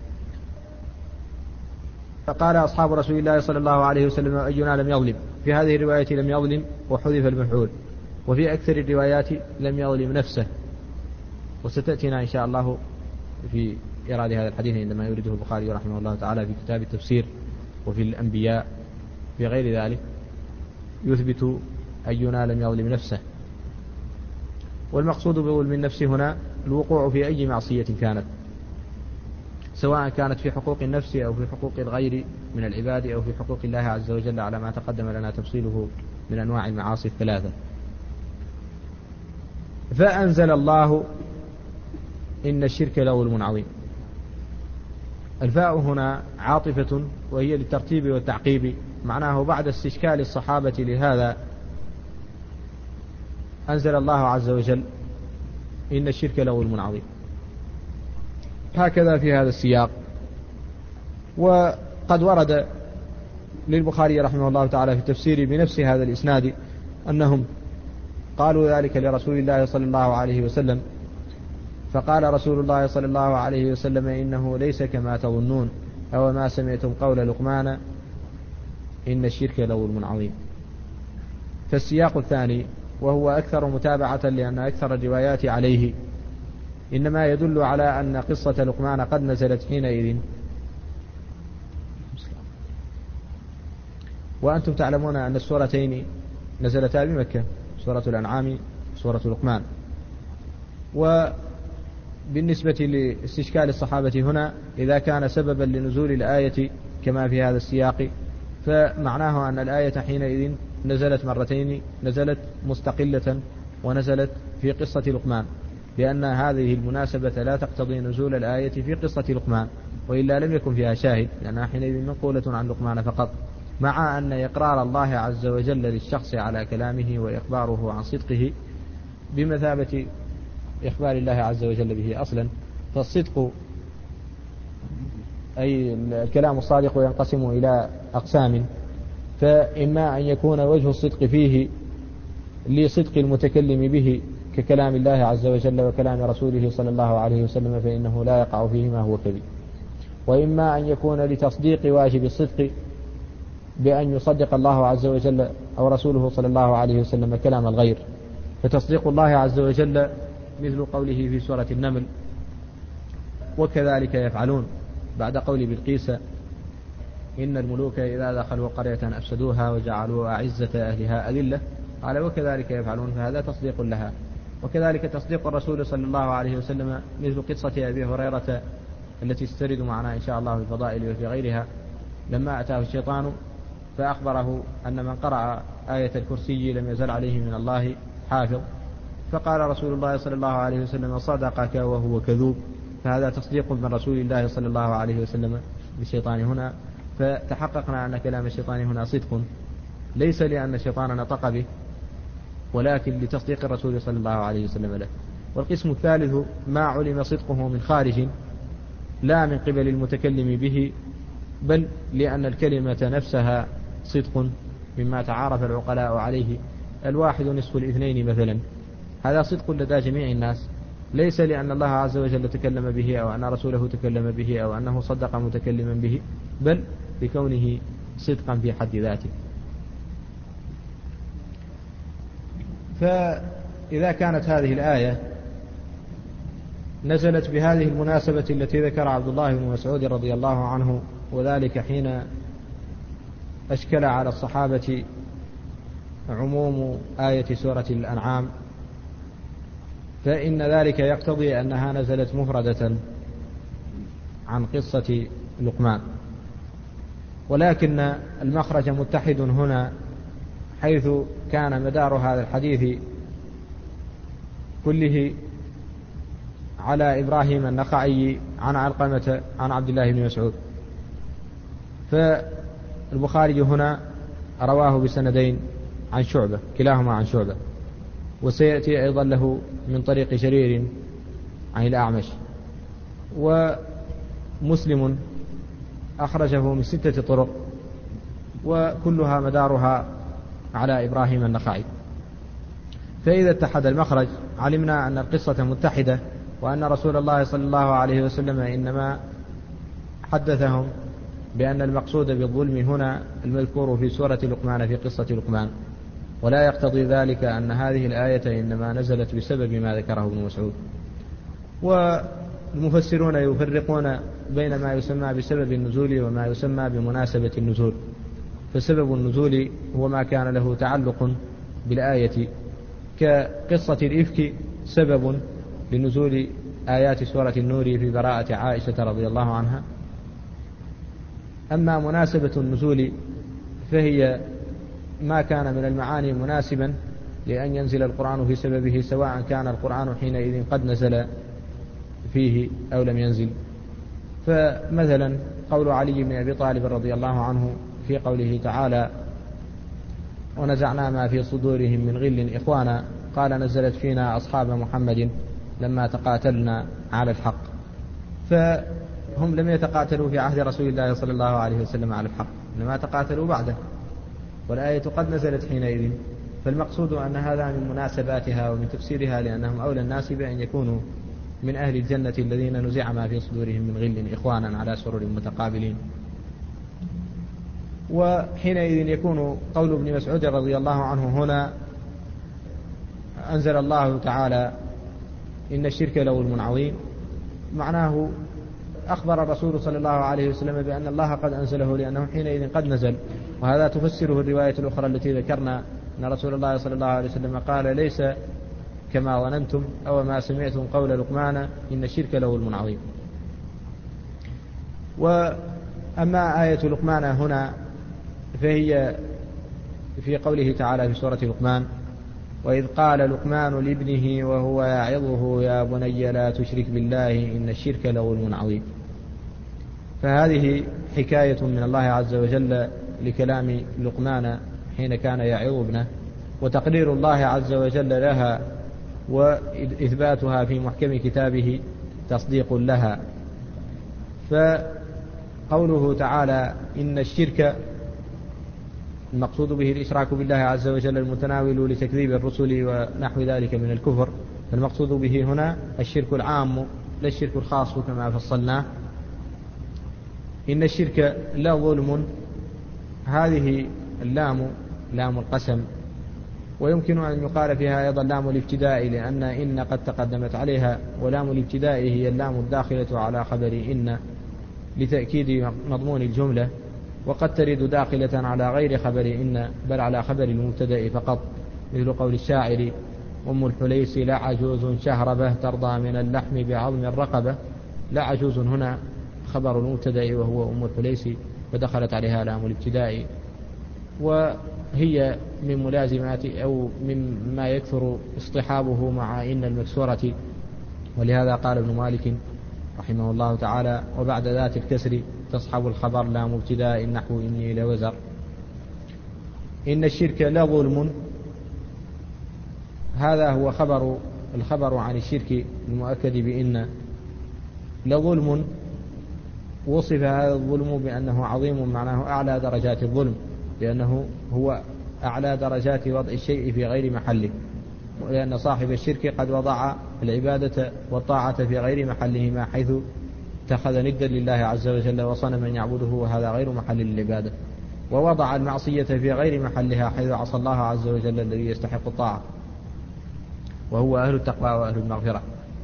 S2: فقال أصحاب رسول الله صلى الله عليه وسلم أينا لم يظلم. في هذه الرواية لم يظلم وحذف المفعول، وفي أكثر الروايات لم يظلم نفسه، وستأتينا إن شاء الله في إيراد هذا الحديث عندما يورده البخاري رحمه الله تعالى في كتاب التفسير وفي الأنبياء في غير ذلك يثبت أينا لم يظلم نفسه. والمقصود بظلم النفس هنا الوقوع في أي معصية كانت، سواء كانت في حقوق النفس أو في حقوق الغير من العباد أو في حقوق الله عز وجل، على ما تقدم لنا تفصيله من أنواع المعاصي الثلاثة. فأنزل الله إن الشرك لظلم عظيم. الفاء هنا عاطفة وهي للترتيب والتعقيب، معناه بعد استشكال الصحابة لهذا أنزل الله عز وجل إن الشرك لظلم عظيم، هكذا في هذا السياق. وقد ورد للبخاري رحمه الله تعالى في التفسير بنفس هذا الإسناد أنهم قالوا ذلك لرسول الله صلى الله عليه وسلم، فقال رسول الله صلى الله عليه وسلم إنه ليس كما تظنون، أو ما سمعتم قول لقمان إن الشرك لظلم عظيم. فالسياق الثاني وهو أكثر متابعة لأن أكثر الروايات عليه إنما يدل على أن قصة لقمان قد نزلت حينئذ. وأنتم تعلمون أن السورتين نزلتا بمكة، سورة الأنعام سورة لقمان. وبالنسبة لاستشكال الصحابة هنا إذا كان سببا لنزول الآية كما في هذا السياق، فمعناه أن الآية حينئذ نزلت مرتين، نزلت مستقلة ونزلت في قصة لقمان، لأن هذه المناسبة لا تقتضي نزول الآية في قصة لقمان، وإلا لم يكن فيها شاهد، لأنها حينئذ منقولة عن لقمان فقط، مع أن إقرار الله عز وجل للشخص على كلامه وإخباره عن صدقه بمثابة إخبار الله عز وجل به أصلا. فالصدق أي الكلام الصادق ينقسم إلى أقسام، فإما أن يكون وجه الصدق فيه لصدق المتكلم به ككلام الله عز وجل وكلام رسوله صلى الله عليه وسلم، فإنه لا يقع فيه ما هو كذب. وإما أن يكون لتصديق واجب الصدق بأن يصدق الله عز وجل أو رسوله صلى الله عليه وسلم كلام الغير، فتصديق الله عز وجل مثل قوله في سورة النمل وكذلك يفعلون بعد قول بلقيس إن الملوك إذا دخلوا قرية أفسدوها وجعلوا أعزة أهلها أذلة، قال وكذلك يفعلون، فهذا تصديق لها. وكذلك تصديق الرسول صلى الله عليه وسلم مثل قصة أبي هريرة التي تسترد معنا إن شاء الله في الفضائل وفي غيرها، لما أتاه الشيطان فأخبره أن من قرأ آية الكرسي لم يزل عليه من الله حافظ، فقال رسول الله صلى الله عليه وسلم صدقك وهو كذوب، فهذا تصديق من رسول الله صلى الله عليه وسلم بالشيطان هنا. فتحققنا أن كلام الشيطان هنا صدق، ليس لأن الشيطان نطق به، ولكن لتصديق الرسول صلى الله عليه وسلم له. والقسم الثالث ما علم صدقه من خارج لا من قبل المتكلم به، بل لأن الكلمة نفسها صدق مما تعارف العقلاء عليه، الواحد نصف الاثنين مثلا، هذا صدق لدى جميع الناس، ليس لأن الله عز وجل تكلم به أو أن رسوله تكلم به أو أنه صدق متكلما به، بل لكونه صدقا في حد ذاته. فإذا كانت هذه الآية نزلت بهذه المناسبة التي ذكر عبد الله بن مسعود رضي الله عنه، وذلك حين أشكل على الصحابة عموم آية سورة الأنعام، فإن ذلك يقتضي أنها نزلت مفردة عن قصة لقمان، ولكن المخرج متحد هنا، حيث كان مدار هذا الحديث كله على إبراهيم النخعي عن علقمة عن عبد الله بن مسعود. فالبخاري هنا رواه بسندين عن شعبة، كلاهما عن شعبة، وسيأتي أيضا له من طريق جرير عن الأعمش. ومسلم أخرجه من ستة طرق، وكلها مدارها على إبراهيم النخعي. فإذا اتحد المخرج علمنا أن القصة متحدة، وأن رسول الله صلى الله عليه وسلم إنما حدثهم بأن المقصود بالظلم هنا المذكور في سورة لقمان في قصة لقمان، ولا يقتضي ذلك أن هذه الآية إنما نزلت بسبب ما ذكره ابن مسعود. والمفسرون يفرقون بين ما يسمى بسبب النزول وما يسمى بمناسبة النزول. فسبب النزول هو ما كان له تعلق بالآية، كقصة الإفك سبب لنزول آيات سورة النور في براءة عائشة رضي الله عنها. أما مناسبة النزول فهي ما كان من المعاني مناسبا لأن ينزل القرآن في سببه، سواء كان القرآن حينئذ قد نزل فيه أو لم ينزل. فمثلا قول علي بن أبي طالب رضي الله عنه في قوله تعالى: ونزعنا ما في صدورهم من غل إخوانا، قال: نزلت فينا أصحاب محمد لما تقاتلنا على الحق. فهم لم يتقاتلوا في عهد رسول الله صلى الله عليه وسلم على الحق، إنما تقاتلوا بعده، والآية قد نزلت حينئذ. فالمقصود أن هذا من مناسباتها ومن تفسيرها، لأنهم أولى الناس بأن يكونوا من أهل الجنة الذين نزع ما في صدورهم من غل إخوانا على سرر متقابلين. وحينئذ يكون قول ابن مسعود رضي الله عنه هنا: أنزل الله تعالى إن الشرك لظلم عظيم، معناه أخبر الرسول صلى الله عليه وسلم بأن الله قد أنزله، لأنه حينئذ قد نزل. وهذا تفسره الرواية الأخرى التي ذكرنا، أن رسول الله صلى الله عليه وسلم قال: ليس كما ظننتم أو ما سمعتم قول لقمان إن الشرك لظلم عظيم. وأما آية لقمان هنا فهي في قوله تعالى في سورة لقمان: وإذ قال لقمان لابنه وهو يعظه يا بني لا تشرك بالله إن الشرك لظلم عظيم. فهذه حكاية من الله عز وجل لكلام لقمان حين كان يعظ ابنه، وتقرير الله عز وجل لها وإثباتها في محكم كتابه تصديق لها. فقوله تعالى إن الشرك المقصود به الإشراك بالله عز وجل المتناول لتكذيب الرسل ونحو ذلك من الكفر. فالمقصود به هنا الشرك العام لا الشرك الخاص كما فصلناه. إن الشرك لا ظلم، هذه اللام لام القسم، ويمكن أن يقال فيها أيضا لام الابتداء، لأن إن قد تقدمت عليها، ولام الابتداء هي اللام الداخلة على خبر إن لتأكيد مضمون الجملة، وقد ترد داخلة على غير خبر إن بل على خبر المبتدأ فقط، مثل قول الشاعر: أم الحليس لا عجوز شهربة ترضى من اللحم بعظم الرقبة. لا عجوز هنا خبر المبتدأ وهو أم الحليس، ودخلت عليها لام الابتداء، وهي من ملازمات أو مما يكثر اصطحابه مع إن المكسورة. ولهذا قال ابن مالك رحمه الله تعالى: وبعد ذات الكسر تصحب الخبر لا مبتداء نحو إني لوزر. إن الشرك لا ظلم، هذا هو خبر الخبر عن الشرك المؤكد بإن. لظلم وصف هذا الظلم بأنه عظيم، معناه أعلى درجات الظلم، لأنه هو أعلى درجات وضع الشيء في غير محله، لأن صاحب الشرك قد وضع العبادة والطاعة في غير محلهما، حيث اتخذ ندا لله عز وجل وصنما يعبده، وهذا غير محل للعبادة. ووضع المعصية في غير محلها، حيث عصى الله عز وجل الذي يستحق الطاعة، وهو أهل التقوى وأهل المغفرة.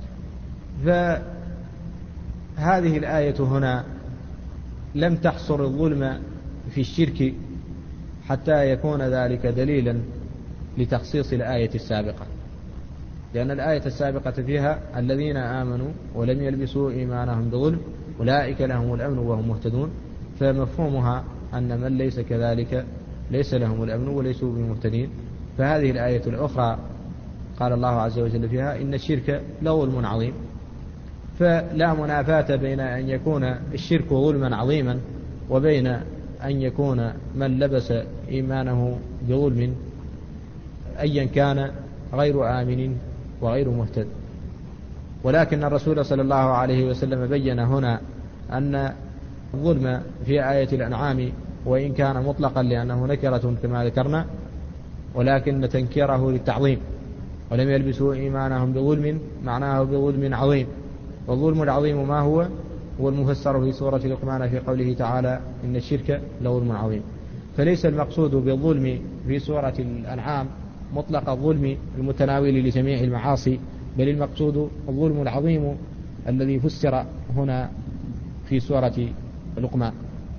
S2: فهذه الآية هنا لم تحصر الظلم في الشرك حتى يكون ذلك دليلا لتخصيص الآية السابقة، لأن الآية السابقة فيها الذين آمنوا ولم يلبسوا إيمانهم بظلم أولئك لهم الأمن وهم مهتدون، فمفهومها أن من ليس كذلك ليس لهم الأمن وليسوا بمهتدين. فهذه الآية الأخرى قال الله عز وجل فيها إن الشرك لظلم عظيم، فلا منافاة بين أن يكون الشرك ظلما عظيما وبين أن يكون من لبس إيمانه بظلم أيا كان غير آمن وغير مهتد. ولكن الرسول صلى الله عليه وسلم بين هنا أن الظلم في آية الأنعام وإن كان مطلقا لأنه نكرة كما ذكرنا، ولكن تنكيره للتعظيم، ولم يلبسوا إيمانهم بظلم معناه بظلم عظيم. والظلم العظيم ما هو؟ هو المفسر في سورة لقمان في قوله تعالى إن الشرك لظلم عظيم. فليس المقصود بالظلم في سورة الأنعام مطلق الظلم المتناول لجميع المعاصي، بل المقصود الظلم العظيم الذي فسر هنا في سورة لقمان.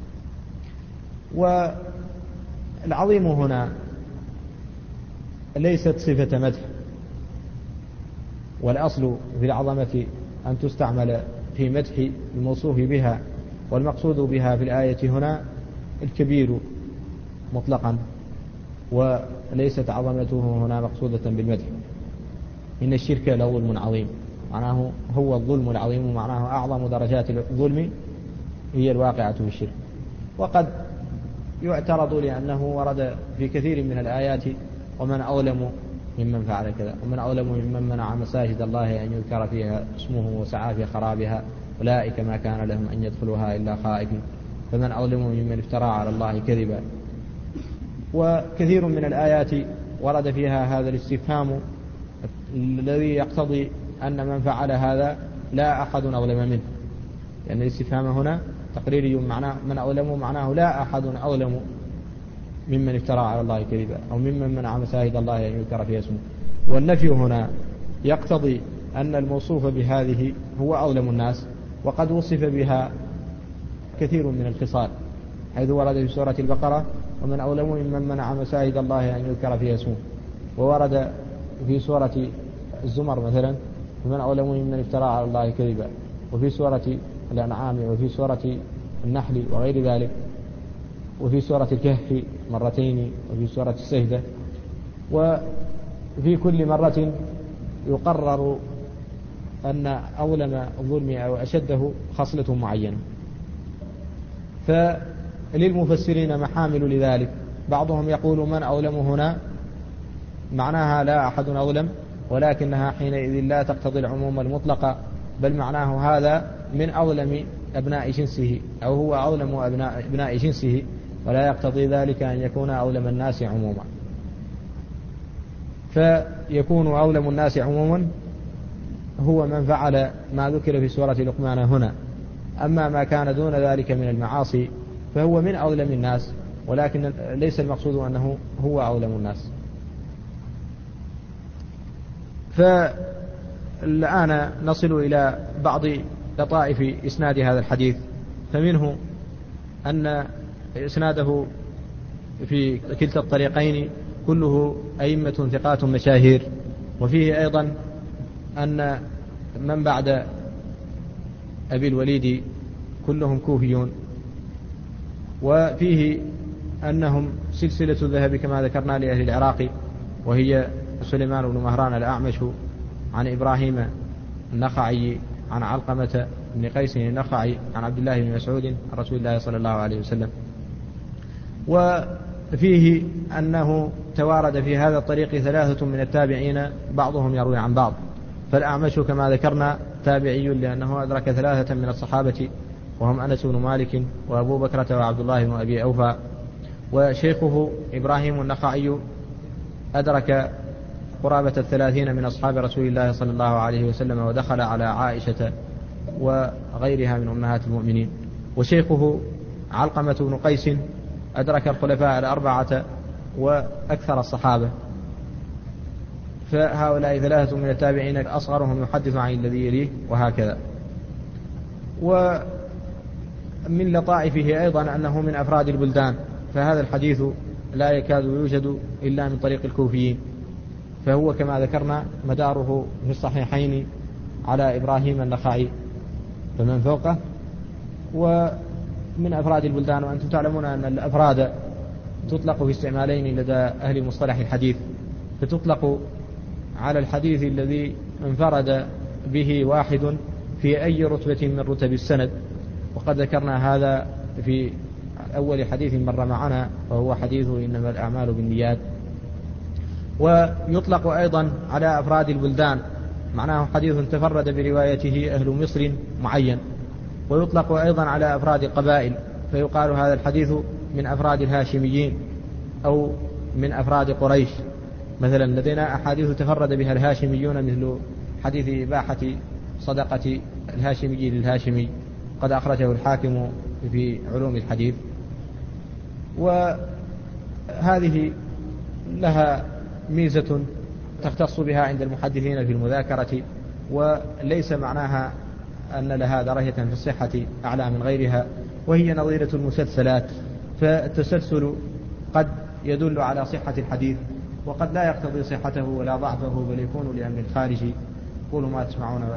S2: والعظيم هنا ليست صفة مدح، والأصل في العظمة أن تستعمل في مدح الموصوف بها، والمقصود بها في الآية هنا الكبير مطلقا، وليست عظمته هنا مقصودة بالمدح. إن الشرك لظلم عظيم معناه هو الظلم العظيم، معناه أعظم درجات الظلم هي الواقعة في الشرك. وقد يعترض لأنه ورد في كثير من الآيات ومن أظلم ممن فعل كذا، ومن أظلم ممن منع مساجد الله أن يذكر فيها اسمه وسعى في خرابها أولئك ما كان لهم أن يدخلوها إلا خائفين، فمن أظلم ممن افترى على الله كذبا. وكثير من الآيات ورد فيها هذا الاستفهام الذي يقتضي أن من فعل هذا لا أحد أظلم منه، لأن الاستفهام هنا تقريري، معناه من أظلم معناه لا أحد أظلم ممن افترى على الله كذبا أو ممن منع مساجد الله أن يذكر فيها اسمه. والنفي هنا يقتضي أن الموصوف بهذه هو أظلم الناس، وقد وصف بها كثير من الخصال، حيث ورد في سورة البقرة ومن أظلم ممن منع مساجد الله أن يذكر فيها اسمه، وورد في سورة الزمر مثلا ومن أظلم ممن افترى على الله كذبا، وفي سورة الأنعام وفي سورة النحل وغير ذلك، وفي سورة الكهف مرتين، وفي سورة السجدة. وفي كل مرة يقرر أن أظلم الظلم أو أشده خصلة معينة. فللمفسرين محامل لذلك، بعضهم يقول من أظلم هنا معناها لا أحد أظلم، ولكنها حينئذ لا تقتضي العموم المطلق، بل معناه هذا من أظلم أبناء جنسه أو هو أظلم أبناء, أبناء جنسه، ولا يقتضي ذلك أن يكون أظلم الناس عموما. فيكون أظلم الناس عموما هو من فعل ما ذكر في سورة لقمان هنا. أما ما كان دون ذلك من المعاصي فهو من أظلم الناس، ولكن ليس المقصود أنه هو أظلم الناس. فالآن نصل إلى بعض لطائف إسناد هذا الحديث. فمنه أن إسناده في كلتا الطريقين كله أئمة ثقات مشاهير، وفيه أيضا أن من بعد أبي الوليد كلهم كوفيون، وفيه أنهم سلسلة الذهب كما ذكرنا لأهل العراق، وهي سليمان بن مهران الأعمش عن إبراهيم النخعي عن علقمة بن قيس النخعي عن عبد الله بن مسعود عن رسول الله صلى الله عليه وسلم. وفيه أنه توارد في هذا الطريق ثلاثة من التابعين بعضهم يروي عن بعض، فالأعمش كما ذكرنا تابعي لأنه أدرك ثلاثة من الصحابة وهم أنس بن مالك وأبو بكرة وعبد الله بن أبي أوفى، وشيخه إبراهيم النخعي أدرك قرابة الثلاثين من أصحاب رسول الله صلى الله عليه وسلم، ودخل على عائشة وغيرها من أمهات المؤمنين. وشيخه علقمة بن قيس أدرك الخلفاء الأربعة وأكثر الصحابة. فهؤلاء ثلاثة من التابعين أصغرهم يحدث عن الذي يليه، وهكذا. ومن لطائفه أيضا أنه من أفراد البلدان، فهذا الحديث لا يكاد يوجد إلا من طريق الكوفيين، فهو كما ذكرنا مداره في الصحيحين على إبراهيم النخعي، فمن فوقه ومن أفراد البلدان. وأنتم تعلمون أن الأفراد تطلق في استعمالين لدى أهل مصطلح الحديث، فتطلق على الحديث الذي انفرد به واحد في أي رتبة من رتب السند، وقد ذكرنا هذا في أول حديث مر معنا وهو حديث إنما الأعمال بالنيات. ويطلق أيضا على أفراد البلدان، معناه حديث تفرد بروايته أهل مصر معين. ويطلق أيضا على أفراد القبائل، فيقال هذا الحديث من أفراد الهاشميين أو من أفراد قريش. مثلا لدينا أحاديث تفرد بها الهاشميون مثل حديث إباحة صدقة الهاشمي للهاشمي، قد أخرجه الحاكم في علوم الحديث. وهذه لها ميزة تختص بها عند المحدثين في المذاكرة، وليس معناها أن لها درجة في الصحة أعلى من غيرها، وهي نظيرة المسلسلات. فالتسلسل قد يدل على صحة الحديث وقد لا يقتضي صحته ولا ضعفه، بل يكون لأمر خارجي. قولوا ما تسمعون.